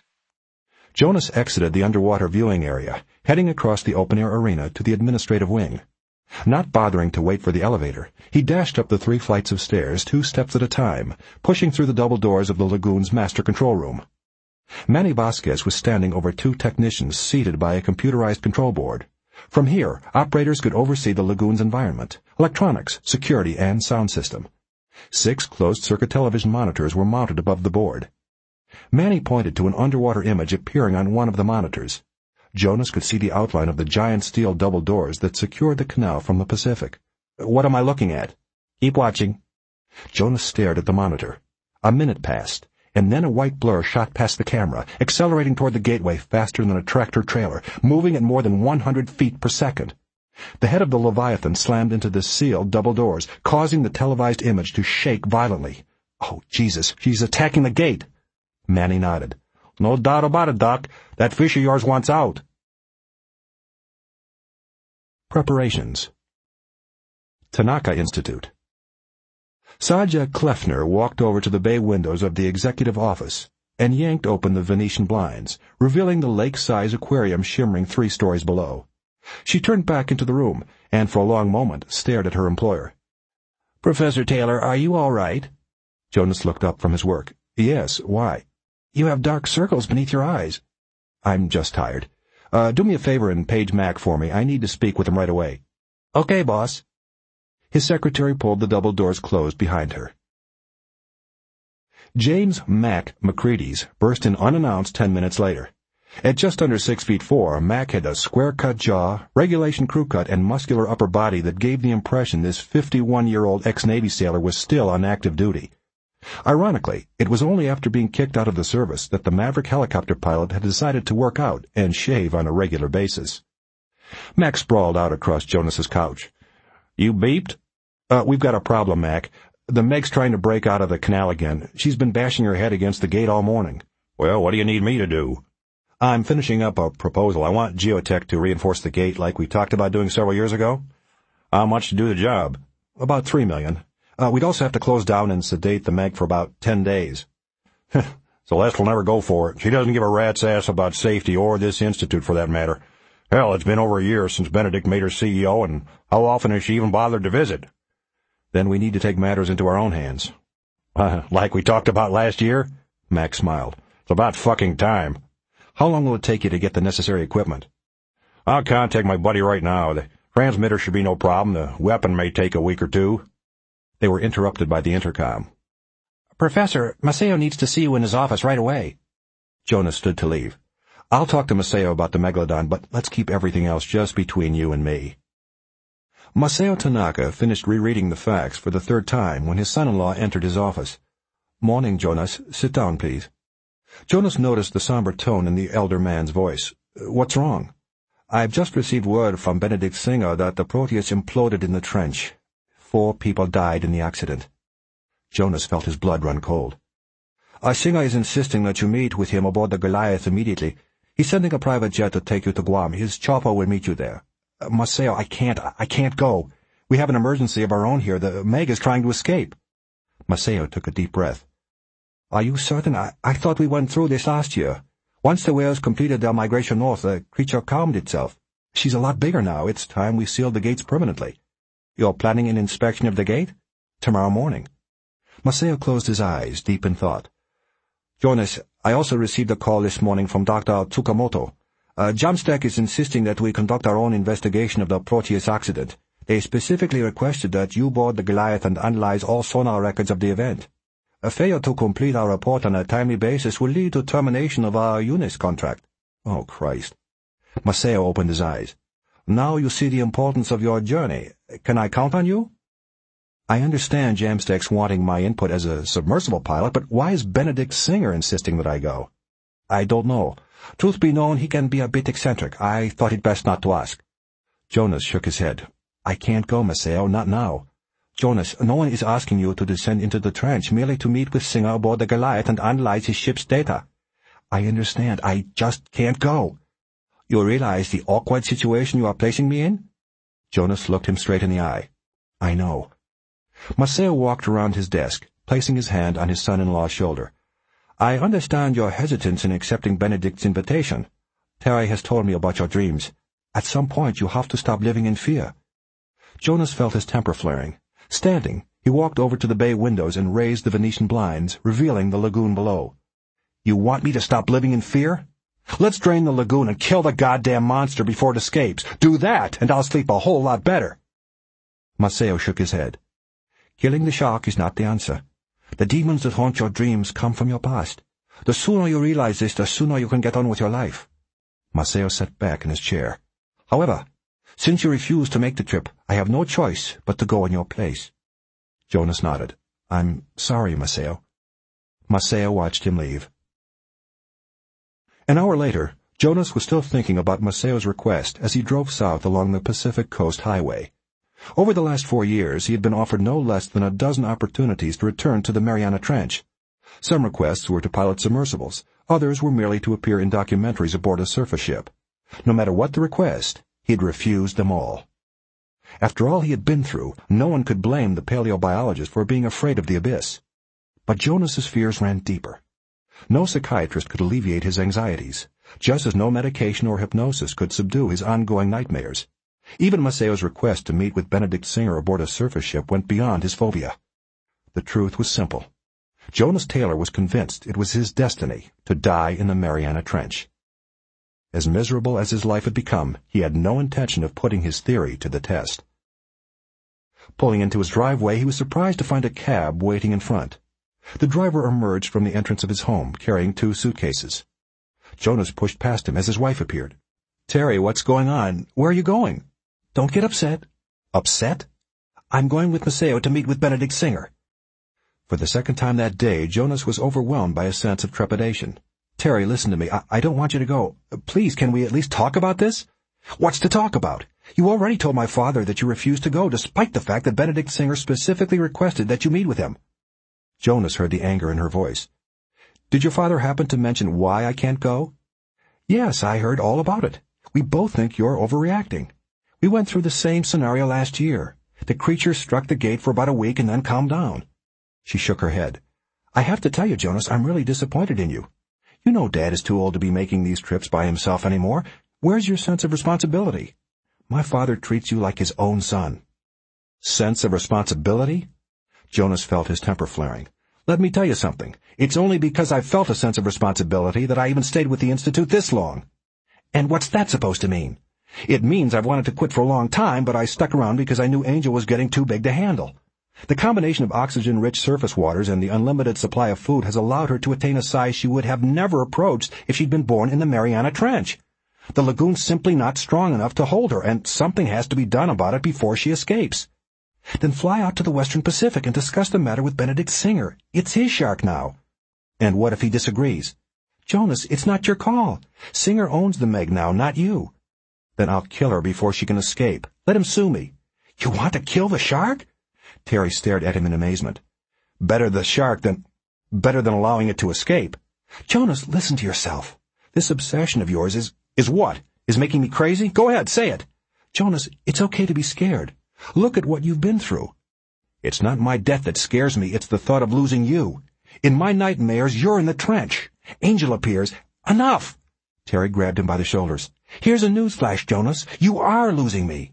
S3: Jonas exited the underwater viewing area, heading across the open-air arena to the administrative wing. Not bothering to wait for the elevator, he dashed up the three flights of stairs two steps at a time, pushing through the double doors of the lagoon's master control room. Manny Vasquez was standing over two technicians seated by a computerized control board. From here, operators could oversee the lagoon's environment, electronics, security, and sound system. Six closed-circuit television monitors were mounted above the board. Manny pointed to an underwater image appearing on one of the monitors. Jonas could see the outline of the giant steel double doors that secured the canal from the Pacific. "What am I looking at?"
S1: "Keep watching."
S3: Jonas stared at the monitor. A minute passed, and then a white blur shot past the camera, accelerating toward the gateway faster than a tractor-trailer, moving at more than one hundred feet per second. The head of the Leviathan slammed into the sealed double doors, causing the televised image to shake violently. "Oh, Jesus, she's attacking the gate." Manny nodded. "No doubt about it, Doc. That fish of yours wants out." Preparations. Tanaka Institute.
S4: Saja Kleffner walked over to the bay windows of the executive office and yanked open the Venetian blinds, revealing the lake-size aquarium shimmering three stories below. She turned back into the room and for a long moment stared at her employer. "Professor Taylor, are you all right?" Jonas looked up from his work. "Yes, why?" "You have dark circles beneath your eyes." "I'm just tired. Uh, do me a favor and page Mac for me. I need to speak with him right away." "Okay, boss." His secretary pulled the double doors closed behind her. James Mac McCready's burst in unannounced ten minutes later. At just under six feet four, Mac had a square-cut jaw, regulation crew cut, and muscular upper body that gave the impression this fifty-one-year-old ex-Navy sailor was still on active duty. Ironically, it was only after being kicked out of the service that the Maverick helicopter pilot had decided to work out and shave on a regular basis. Mac sprawled out across Jonas's couch. "You beeped?" Uh, we've got a problem, Mac. The Meg's trying to break out of the canal again. She's been bashing her head against the gate all morning." "Well, what do you need me to do?" "I'm finishing up a proposal. I want Geotech to reinforce the gate like we talked about doing several years ago." "How much to do the job?" "About three million. Uh, we'd also have to close down and sedate the Meg for about ten days. "Celeste will never go for it. She doesn't give a rat's ass about safety or this institute for that matter. Hell, it's been over a year since Benedict made her C E O, and how often has she even bothered to visit?" "Then we need to take matters into our own hands." Uh, like we talked about last year?" Mac smiled. "It's about fucking time." "How long will it take you to get the necessary equipment?" "I'll contact my buddy right now. The transmitter should be no problem. The weapon may take a week or two." They were interrupted by the intercom. "Professor, Maceo needs to see you in his office right away." Jonas stood to leave. "I'll talk to Maceo about the Megalodon, but let's keep everything else just between you and me." Maceo Tanaka finished rereading the facts for the third time when his son-in-law entered his office. "Morning, Jonas. Sit down, please." Jonas noticed the somber tone in the elder man's voice. "What's wrong?" "I've just received word from Benedict Singer that the Proteus imploded in the trench. Four people died in the accident." Jonas felt his blood run cold. Uh, Singer is insisting that you meet with him aboard the Goliath immediately. He's sending a private jet to take you to Guam. His chopper will meet you there. Uh, Maceo, I can't, I can't go. We have an emergency of our own here. The Meg is trying to escape." Maceo took a deep breath. "Are you certain? I, I thought we went through this last year. Once the whales completed their migration north, the creature calmed itself. She's a lot bigger now. It's time we sealed the gates permanently." "You're planning an inspection of the gate?" "Tomorrow morning." Maceo closed his eyes, deep in thought. "Jonas, I also received a call this morning from Doctor Tsukamoto. Uh, Jamstack is insisting that we conduct our own investigation of the Proteus accident. They specifically requested that you board the Goliath and analyze all sonar records of the event. A failure to complete our report on a timely basis will lead to termination of our UNIS contract." "Oh, Christ." Maceo opened his eyes. "Now you see the importance of your journey. Can I count on you?" "I understand Jamstack's wanting my input as a submersible pilot, but why is Benedict Singer insisting that I go?" "I don't know. Truth be known, he can be a bit eccentric. I thought it best not to ask." Jonas shook his head. "I can't go, Maceo, not now. Jonas, no one is asking you to descend into the trench merely to meet with Singer aboard the Goliath and analyze his ship's data. I understand. I just can't go. You realize the awkward situation you are placing me in?" Jonas looked him straight in the eye. "I know." Maceo walked around his desk, placing his hand on his son-in-law's shoulder. "I understand your hesitance in accepting Benedict's invitation. Terry has told me about your dreams. At some point you have to stop living in fear." Jonas felt his temper flaring. Standing, he walked over to the bay windows and raised the Venetian blinds, revealing the lagoon below. "You want me to stop living in fear? Let's drain the lagoon and kill the goddamn monster before it escapes. Do that, and I'll sleep a whole lot better." Maceo shook his head. "Killing the shark is not the answer. The demons that haunt your dreams come from your past. The sooner you realize this, the sooner you can get on with your life." Maceo sat back in his chair. "However, since you refuse to make the trip, I have no choice but to go in your place." Jonas nodded. "I'm sorry, Maceo." Maceo watched him leave. An hour later, Jonas was still thinking about Maceo's request as he drove south along the Pacific Coast Highway. Over the last four years, he had been offered no less than a dozen opportunities to return to the Mariana Trench. Some requests were to pilot submersibles, others were merely to appear in documentaries aboard a surface ship. No matter what the request, he had refused them all. After all he had been through, no one could blame the paleobiologist for being afraid of the abyss. But Jonas's fears ran deeper. No psychiatrist could alleviate his anxieties, just as no medication or hypnosis could subdue his ongoing nightmares. Even Maceo's request to meet with Benedict Singer aboard a surface ship went beyond his phobia. The truth was simple. Jonas Taylor was convinced it was his destiny to die in the Mariana Trench. As miserable as his life had become, he had no intention of putting his theory to the test. Pulling into his driveway, he was surprised to find a cab waiting in front. The driver emerged from the entrance of his home, carrying two suitcases. Jonas pushed past him as his wife appeared. "Terry, what's going on? Where are you going?" "Don't get upset." "Upset?" "I'm going with Maceo to meet with Benedict Singer." For the second time that day, Jonas was overwhelmed by a sense of trepidation. "Terry, listen to me. I, I don't want you to go. Please, can we at least talk about this?" "What's to talk about? You already told my father that you refused to go, despite the fact that Benedict Singer specifically requested that you meet with him." Jonas heard the anger in her voice. "Did your father happen to mention why I can't go?" "Yes, I heard all about it. We both think you're overreacting. We went through the same scenario last year. The creature struck the gate for about a week and then calmed down." She shook her head. "I have to tell you, Jonas, I'm really disappointed in you. You know Dad is too old to be making these trips by himself anymore. Where's your sense of responsibility? My father treats you like his own son." "Sense of responsibility?" Jonas felt his temper flaring. "Let me tell you something. It's only because I've felt a sense of responsibility that I even stayed with the Institute this long." "And what's that supposed to mean?" "It means I've wanted to quit for a long time, but I stuck around because I knew Angel was getting too big to handle. The combination of oxygen-rich surface waters and the unlimited supply of food has allowed her to attain a size she would have never approached if she'd been born in the Mariana Trench. The lagoon's simply not strong enough to hold her, and something has to be done about it before she escapes." "Then fly out to the Western Pacific and discuss the matter with Benedict Singer. It's his shark now." "And what if he disagrees?" "Jonas, it's not your call. Singer owns the Meg now, not you." "Then I'll kill her before she can escape. Let him sue me." "You want to kill the shark?" Terry stared at him in amazement. "Better the shark than... better than allowing it to escape." "Jonas, listen to yourself. This obsession of yours is... is what? Is making me crazy? Go ahead, say it." "Jonas, it's okay to be scared. Look at what you've been through." "It's not my death that scares me, it's the thought of losing you. In my nightmares, you're in the trench. Angel appears... Enough!" Terry grabbed him by the shoulders. "Here's a newsflash, Jonas. You are losing me."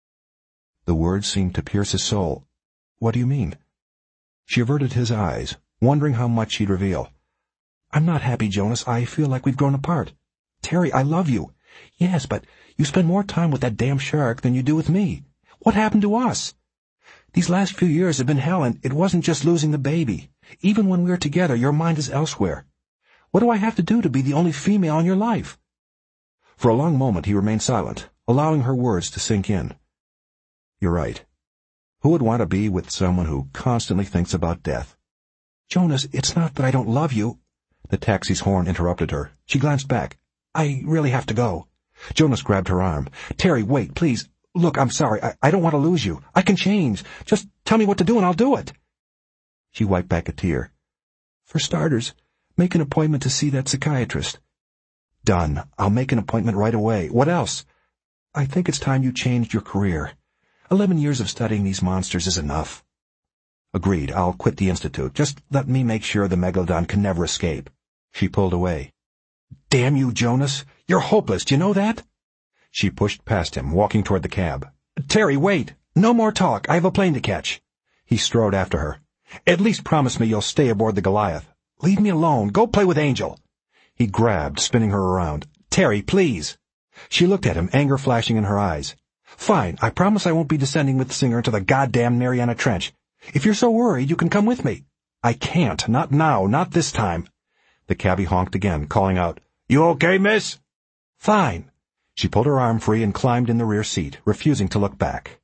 S4: The words seemed to pierce his soul. "What do you mean?" She averted his eyes, wondering how much she'd reveal. "I'm not happy, Jonas. I feel like we've grown apart. Terry, I love you. Yes, but you spend more time with that damn shark than you do with me. What happened to us? These last few years have been hell, and it wasn't just losing the baby. Even when we're together, your mind is elsewhere. What do I have to do to be the only female in your life?" For a long moment he remained silent, allowing her words to sink in. "You're right. Who would want to be with someone who constantly thinks about death?" "Jonas, it's not that I don't love you." The taxi's horn interrupted her. She glanced back. "I really have to go." Jonas grabbed her arm. "Terry, wait, please. Look, I'm sorry. I, I don't want to lose you. I can change. Just tell me what to do and I'll do it." She wiped back a tear. "For starters, make an appointment to see that psychiatrist." "Done. I'll make an appointment right away. What else?" "I think it's time you changed your career. Eleven years of studying these monsters is enough." "Agreed. I'll quit the Institute. Just let me make sure the Megalodon can never escape." She pulled away. "Damn you, Jonas. You're hopeless. Do you know that?" She pushed past him, walking toward the cab. "Terry, wait. No more talk. I have a plane to catch." He strode after her. "At least promise me you'll stay aboard the Goliath. Leave me alone. Go play with Angel." He grabbed, spinning her around. "Terry, please." She looked at him, anger flashing in her eyes. "Fine. I promise I won't be descending with Singer into the goddamn Mariana Trench. If you're so worried, you can come with me." "I can't. Not now. Not this time." The cabbie honked again, calling out, "You okay, miss?" "Fine." She pulled her arm free and climbed in the rear seat, refusing to look back.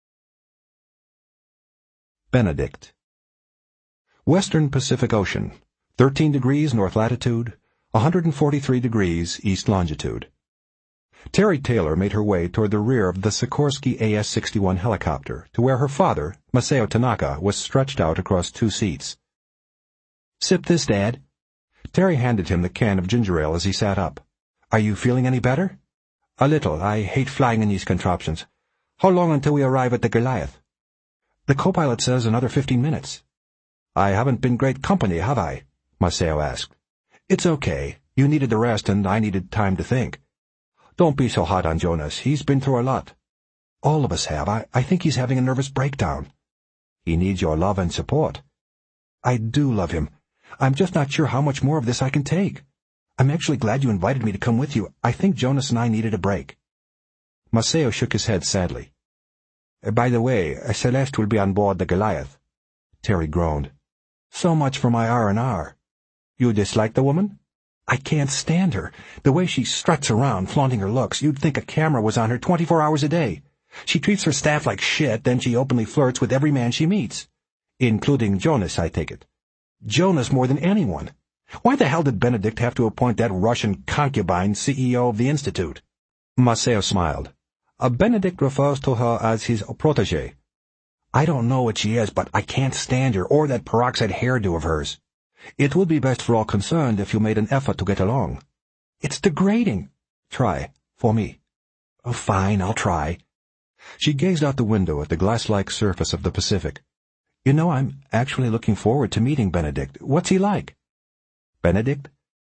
S4: Benedict. Western Pacific Ocean, thirteen degrees north latitude, one hundred forty-three degrees east longitude. Terry Taylor made her way toward the rear of the Sikorsky A S sixty-one helicopter to where her father, Masao Tanaka, was stretched out across two seats. "Sip this, Dad." Terry handed him the can of ginger ale as he sat up. "Are you feeling any better?" "A little. I hate flying in these contraptions. How long until we arrive at the Goliath? The co-pilot says another fifteen minutes. I haven't been great company, have I? Maceo asked. It's okay. You needed the rest and I needed time to think. Don't be so hard on Jonas. He's been through a lot. All of us have. I, I think he's having a nervous breakdown. He needs your love and support. I do love him. I'm just not sure how much more of this I can take. I'm actually glad you invited me to come with you. I think Jonas and I needed a break. Maceo shook his head sadly. By the way, Celeste will be on board the Goliath. Terry groaned. So much for my R and R. You dislike the woman? I can't stand her. The way she struts around, flaunting her looks, you'd think a camera was on her twenty-four hours a day. She treats her staff like shit, then she openly flirts with every man she meets. Including Jonas, I take it. Jonas more than anyone. Why the hell did Benedict have to appoint that Russian concubine C E O of the Institute? Maceo smiled. Uh, Benedict refers to her as his protégé. I don't know what she is, but I can't stand her or that peroxide hairdo of hers. It would be best for all concerned if you made an effort to get along. It's degrading. Try, for me. Oh, fine, I'll try. She gazed out the window at the glass-like surface of the Pacific. You know, I'm actually looking forward to meeting Benedict. What's he like? Benedict?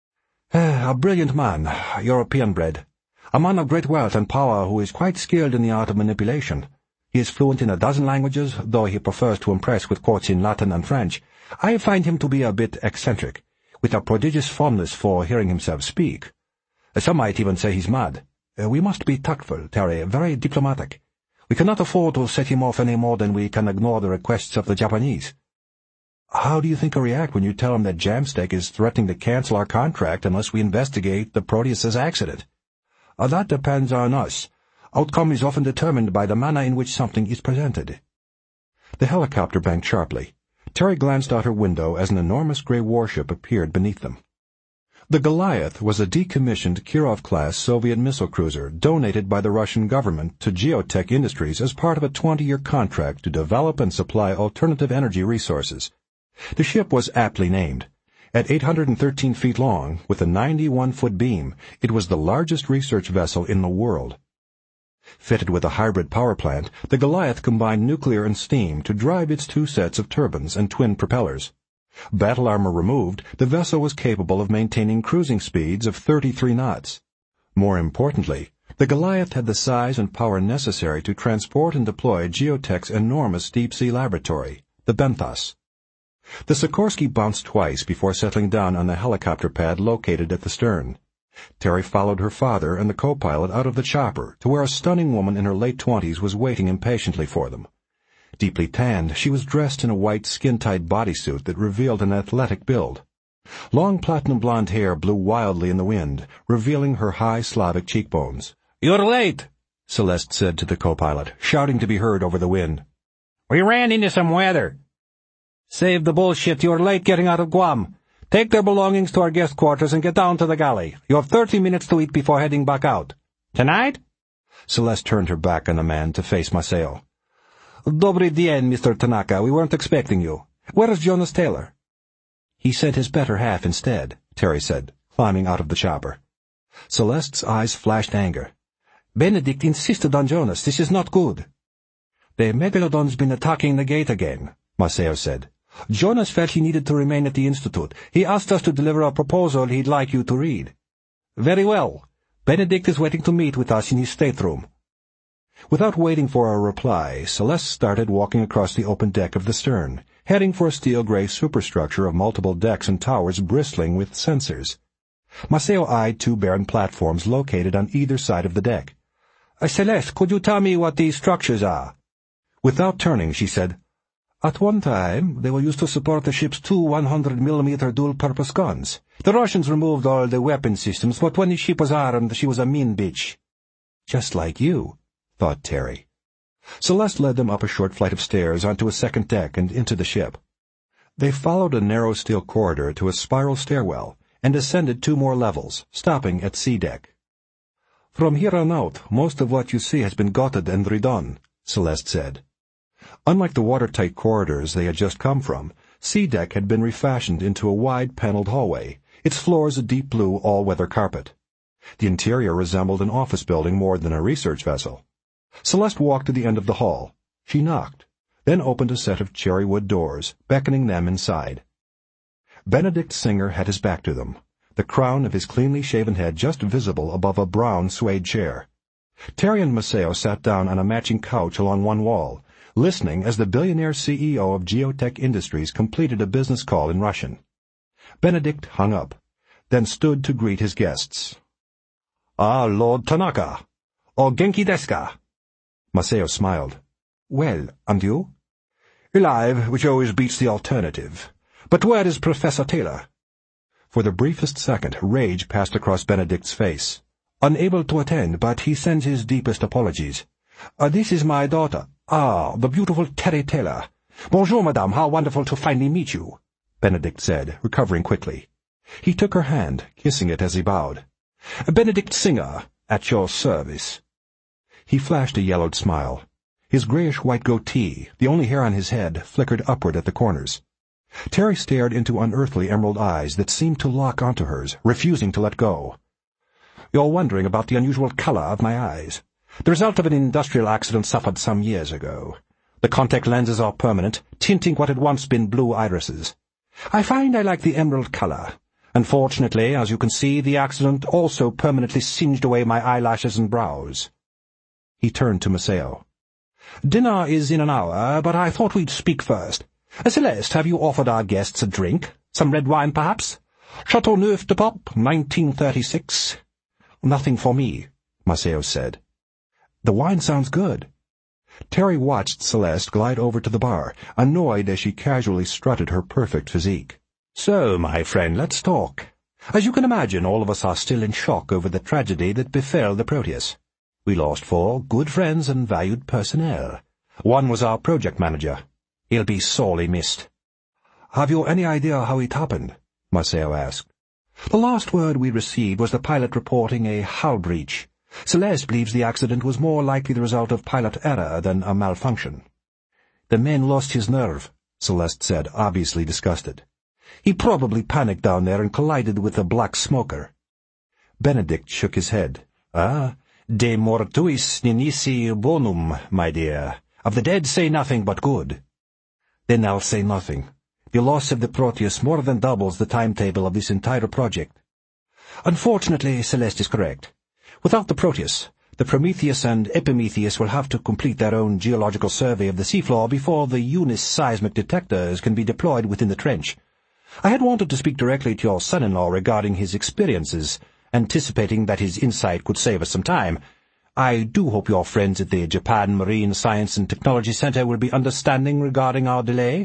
S4: A brilliant man, European-bred. A man of great wealth and power who is quite skilled in the art of manipulation. He is fluent in a dozen languages, though he prefers to impress with quotes in Latin and French. I find him to be a bit eccentric, with a prodigious fondness for hearing himself speak. Some might even say he's mad. Uh, we must be tactful, Terry, very diplomatic. We cannot afford to set him off any more than we can ignore the requests of the Japanese. How do you think he'll react when you tell him that Jamstack is threatening to cancel our contract unless we investigate the Proteus's accident? Uh, that depends on us. Outcome is often determined by the manner in which something is presented. The helicopter banked sharply. Terry glanced out her window as an enormous gray warship appeared beneath them. The Goliath was a decommissioned Kirov-class Soviet missile cruiser donated by the Russian government to Geotech Industries as part of a twenty-year contract to develop and supply alternative energy resources. The ship was aptly named. At eight hundred thirteen feet long, with a ninety-one foot beam, it was the largest research vessel in the world. Fitted with a hybrid power plant, the Goliath combined nuclear and steam to drive its two sets of turbines and twin propellers. Battle armor removed, the vessel was capable of maintaining cruising speeds of thirty-three knots. More importantly, the Goliath had the size and power necessary to transport and deploy Geotech's enormous deep-sea laboratory, the Benthos. The Sikorsky bounced twice before settling down on the helicopter pad located at the stern. Terry followed her father and the co-pilot out of the chopper to where a stunning woman in her late twenties was waiting impatiently for them. Deeply tanned, she was dressed in a white skin-tight bodysuit that revealed an athletic build. Long platinum blonde hair blew wildly in the wind, revealing her high Slavic cheekbones. "You're late," Celeste said to the co-pilot, shouting to be heard over the wind. "We ran into some weather." "Save the bullshit. You're late getting out of Guam. Take their belongings to our guest quarters and get down to the galley. You have thirty minutes to eat before heading back out." "Tonight?" Celeste turned her back on the man to face Maceo. "Dobry dien, Mister Tanaka. We weren't expecting you. Where is Jonas Taylor?" "He sent his better half instead," Terry said, climbing out of the chopper. Celeste's eyes flashed anger. "Benedict insisted on Jonas. This is not good." "The Megalodon's been attacking the gate again," Maceo said. "Jonas felt he needed to remain at the Institute. He asked us to deliver a proposal he'd like you to read." "Very well. Benedict is waiting to meet with us in his stateroom." Without waiting for a reply, Celeste started walking across the open deck of the stern, heading for a steel-gray superstructure of multiple decks and towers bristling with sensors. Maceo eyed two barren platforms located on either side of the deck. Uh, "Celeste, could you tell me what these structures are?" Without turning, she said, "At one time, they were used to support the ship's two one hundred millimeter dual-purpose guns. The Russians removed all the weapon systems, but when the ship was armed, she was a mean bitch." "Just like you," thought Terry. Celeste led them up a short flight of stairs onto a second deck and into the ship. They followed a narrow steel corridor to a spiral stairwell and ascended two more levels, stopping at C deck. "From here on out, most of what you see has been gutted and redone," Celeste said. Unlike the watertight corridors they had just come from, C deck had been refashioned into a wide paneled hallway, its floors a deep blue all-weather carpet. The interior resembled an office building more than a research vessel.
S3: Celeste walked to the end of the hall. She knocked, then opened a set of cherry-wood doors, beckoning them inside. Benedict Singer had his back to them, the crown of his cleanly shaven head just visible above a brown suede chair. Terry and Maceo sat down on a matching couch along one wall, listening as the billionaire C E O of Geotech Industries completed a business call in Russian. Benedict hung up, then stood to greet his guests. "Ah, Lord Tanaka. O genki desu ka?" Maceo smiled. "Well, and you?" "Alive, which always beats the alternative. But where is Professor Taylor?" For the briefest second, rage passed across Benedict's face. "Unable to attend, but he sends his deepest apologies. Uh, this is my daughter. Ah, the beautiful Terry Taylor. Bonjour, madame. How wonderful to finally meet you," Benedict said, recovering quickly. He took her hand, kissing it as he bowed. "Benedict Singer, at your service." He flashed a yellowed smile. His grayish-white goatee, the only hair on his head, flickered upward at the corners. Terry stared into unearthly emerald eyes that seemed to lock onto hers, refusing to let go. "You're wondering about the unusual color of my eyes. The result of an industrial accident suffered some years ago. The contact lenses are permanent, tinting what had once been blue irises. I find I like the emerald color. Unfortunately, as you can see, the accident also permanently singed away my eyelashes and brows." He turned to Maceo. "Dinner is in an hour, but I thought we'd speak first. Celeste, have you offered our guests a drink? Some red wine, perhaps? Chateauneuf de Pop, nineteen thirty-six. "Nothing for me," Maceo said. "The wine sounds good." Terry watched Celeste glide over to the bar, annoyed as she casually strutted her perfect physique. "So, my friend, let's talk. As you can imagine, all of us are still in shock over the tragedy that befell the Proteus. We lost four good friends and valued personnel. One was our project manager. He'll be sorely missed." "Have you any idea how it happened?" Maceo asked. "The last word we received was the pilot reporting a hull breach. Celeste believes the accident was more likely the result of pilot error than a malfunction." "The man lost his nerve," Celeste said, obviously disgusted. "He probably panicked down there and collided with the black smoker." Benedict shook his head. "Ah, de mortuis nisi bonum, my dear. Of the dead say nothing but good." "Then I'll say nothing. The loss of the Proteus more than doubles the timetable of this entire project." "Unfortunately, Celeste is correct. Without the Proteus, the Prometheus and Epimetheus will have to complete their own geological survey of the seafloor before the Eunice seismic detectors can be deployed within the trench. I had wanted to speak directly to your son-in-law regarding his experiences, anticipating that his insight could save us some time. I do hope your friends at the Japan Marine Science and Technology Center will be understanding regarding our delay."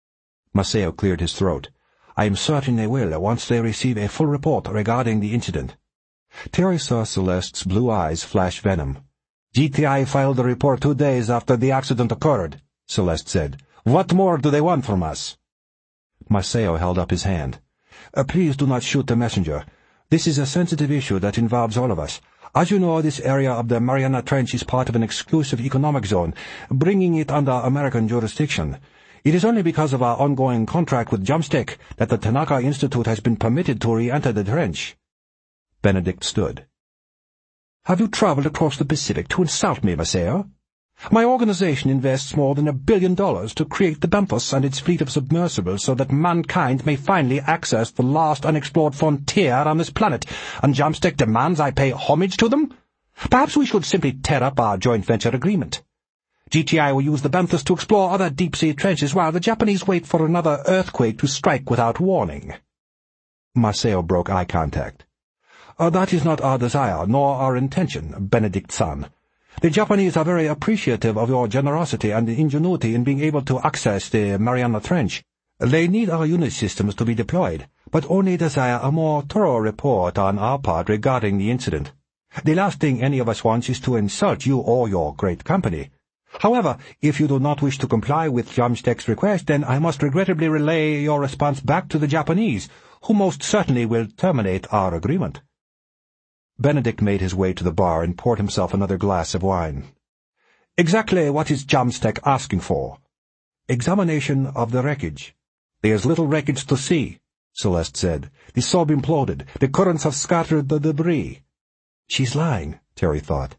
S3: Maceo cleared his throat. "I am certain they will once they receive a full report regarding the incident." Terry saw Celeste's blue eyes flash venom. "G T I filed the report two days after the accident occurred," Celeste said. "What more do they want from us?" Maceo held up his hand. Uh, "Please do not shoot the messenger. This is a sensitive issue that involves all of us. As you know, this area of the Mariana Trench is part of an exclusive economic zone, bringing it under American jurisdiction. It is only because of our ongoing contract with Jamstec that the Tanaka Institute has been permitted to re-enter the trench." Benedict stood. "Have you traveled across the Pacific to insult me, Maceo? My organization invests more than a billion dollars to create the Benthos and its fleet of submersibles so that mankind may finally access the last unexplored frontier on this planet, and Jamstec demands I pay homage to them? Perhaps we should simply tear up our joint venture agreement. G T I will use the Benthos to explore other deep-sea trenches while the Japanese wait for another earthquake to strike without warning." Maceo broke eye contact. Uh, "That is not our desire, nor our intention, Benedict-san. The Japanese are very appreciative of your generosity and ingenuity in being able to access the Mariana Trench. They need our unit systems to be deployed, but only desire a more thorough report on our part regarding the incident. The last thing any of us wants is to insult you or your great company. However, if you do not wish to comply with Jamstec's request, then I must regrettably relay your response back to the Japanese, who most certainly will terminate our agreement." Benedict made his way to the bar and poured himself another glass of wine. "Exactly what is Jamstec asking for?" "Examination of the wreckage." "There's little wreckage to see," Celeste said. "The sub imploded. The currents have scattered the debris." She's lying, Terry thought.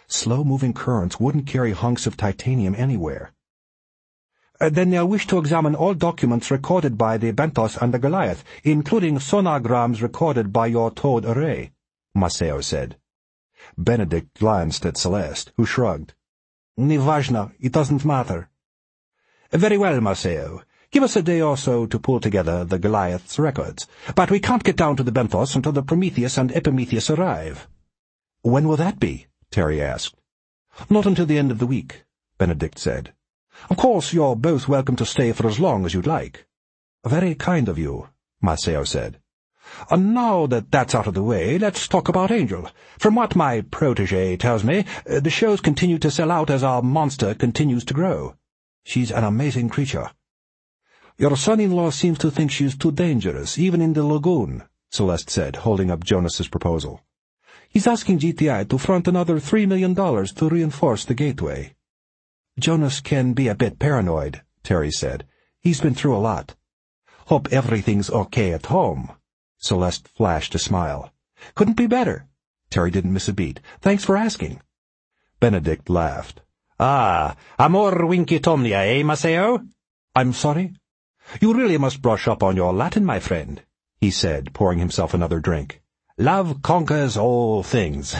S4: Slow-moving currents wouldn't carry hunks of titanium anywhere. Uh, then I wish to examine all documents recorded by the Bentos and the Goliath, including sonograms recorded by your towed array, Maceo said. Benedict glanced at Celeste, who shrugged. Неважно, it doesn't matter. Very well, Maceo. Give us a day or so to pull together the Goliath's records, but we can't get down to the Bentos until the Prometheus and Epimetheus arrive. When will that be? Terry asked. Not until the end of the week, Benedict said. Of course, you're both welcome to stay for as long as you'd like. Very kind of you, Maceo said. And now that that's out of the way, let's talk about Angel. From what my protege tells me, uh, the shows continue to sell out as our monster continues to grow. She's an amazing creature. Your son-in-law seems to think she's too dangerous, even in the lagoon, Celeste said, holding up Jonas's proposal. He's asking G T I to front another three million dollars to reinforce the gateway. Jonas can be a bit paranoid, Terry said. He's been through a lot. Hope everything's okay at home. Celeste flashed a smile. Couldn't be better. Terry didn't miss a beat. Thanks for asking. Benedict laughed. Ah, amor vinci tomnia, eh, Maceo? I'm sorry? You really must brush up on your Latin, my friend, he said, pouring himself another drink. Love conquers all things.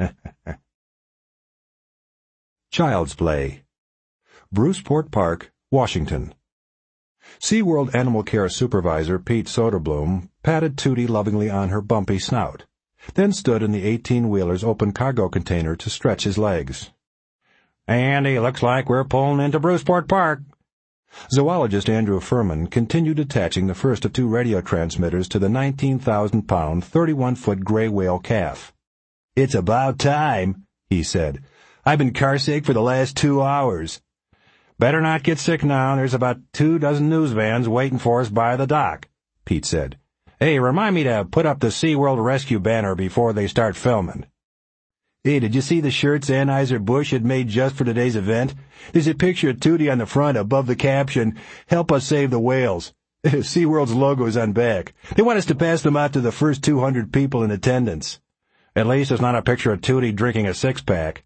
S4: Child's Play. Bruceport Park, Washington. SeaWorld Animal Care Supervisor Pete Soderblom patted Tootie lovingly on her bumpy snout, then stood in the eighteen-wheeler's open cargo container to stretch his legs. Andy, looks like we're pulling into Bruceport Park. Zoologist Andrew Furman continued attaching the first of two radio transmitters to the nineteen thousand pound, thirty-one foot gray whale calf. It's about time, he said. I've been carsick for the last two hours. Better not get sick now. There's about two dozen news vans waiting for us by the dock, Pete said. Hey, remind me to put up the SeaWorld Rescue banner before they start filming. Hey, did you see the shirts Anheuser-Busch had made just for today's event? There's a picture of Tootie on the front above the caption, Help us save the whales. SeaWorld's logo's on back. They want us to pass them out to the first two hundred people in attendance. At least it's not a picture of Tootie drinking a six-pack.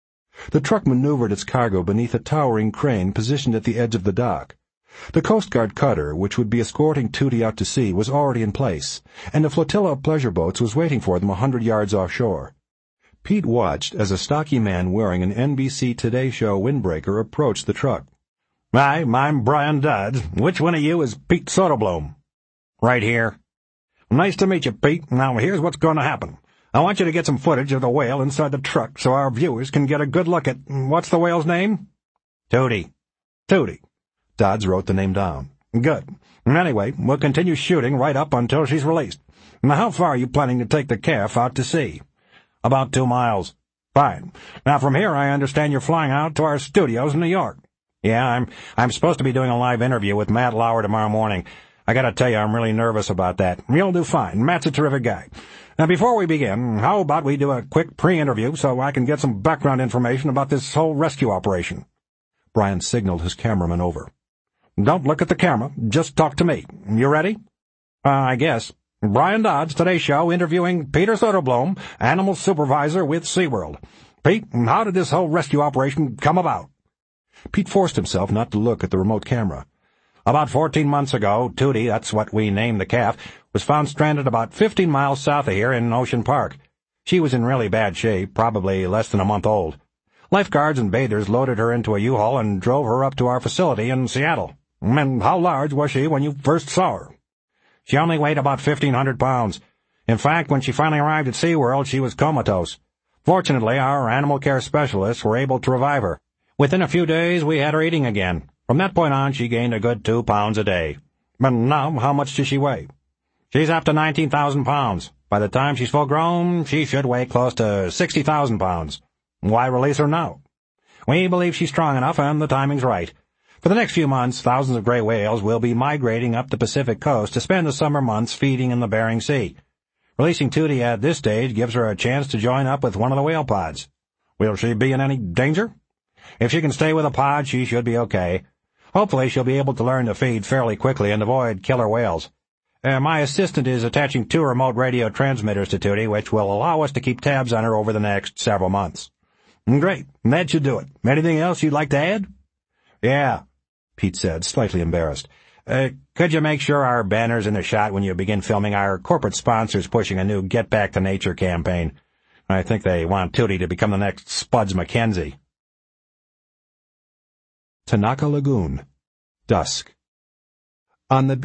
S4: The truck maneuvered its cargo beneath a towering crane positioned at the edge of the dock. The Coast Guard cutter, which would be escorting Tootie out to sea, was already in place, and a flotilla of pleasure boats was waiting for them a hundred yards offshore. Pete watched as a stocky man wearing an N B C Today Show windbreaker approached the truck. Hi, I'm Brian Dodds. Which one of you is Pete Soderblom? Right here. Nice to meet you, Pete. Now here's what's going to happen. I want you to get some footage of the whale inside the truck so our viewers can get a good look at, what's the whale's name? Tootie. Tootie. Dodds wrote the name down. Good. Anyway, we'll continue shooting right up until she's released. Now how far are you planning to take the calf out to sea? About two miles. Fine. Now from here I understand you're flying out to our studios in New York. Yeah, I'm, I'm supposed to be doing a live interview with Matt Lauer tomorrow morning. I gotta tell you, I'm really nervous about that. You'll do fine. Matt's a terrific guy. Now, before we begin, how about we do a quick pre-interview so I can get some background information about this whole rescue operation? Brian signaled his cameraman over. Don't look at the camera. Just talk to me. You ready? Uh, I guess. Brian Dodds, Today's Show, interviewing Peter Soderblom, Animal Supervisor with SeaWorld. Pete, how did this whole rescue operation come about? Pete forced himself not to look at the remote camera. About fourteen months ago, Tootie, that's what we named the calf, was found stranded about fifteen miles south of here in Ocean Park. She was in really bad shape, probably less than a month old. Lifeguards and bathers loaded her into a U-Haul and drove her up to our facility in Seattle. And how large was she when you first saw her? She only weighed about fifteen hundred pounds. In fact, when she finally arrived at SeaWorld, she was comatose. Fortunately, our animal care specialists were able to revive her. Within a few days, we had her eating again. From that point on, she gained a good two pounds a day. But now, how much does she weigh? She's up to nineteen thousand pounds. By the time she's full grown, she should weigh close to sixty thousand pounds. Why release her now? We believe she's strong enough and the timing's right. For the next few months, thousands of gray whales will be migrating up the Pacific coast to spend the summer months feeding in the Bering Sea. Releasing Tootie at this stage gives her a chance to join up with one of the whale pods. Will she be in any danger? If she can stay with a pod, she should be okay. Hopefully she'll be able to learn to feed fairly quickly and avoid killer whales. Uh, my assistant is attaching two remote radio transmitters to Tootie, which will allow us to keep tabs on her over the next several months. Great. That should do it. Anything else you'd like to add? Yeah, Pete said, slightly embarrassed. Uh, could you make sure our banner's in the shot when you begin filming? Our corporate sponsor's pushing a new Get Back to Nature campaign. I think they want Tootie to become the next Spuds MacKenzie.
S3: Tanaka Lagoon. Dusk. On the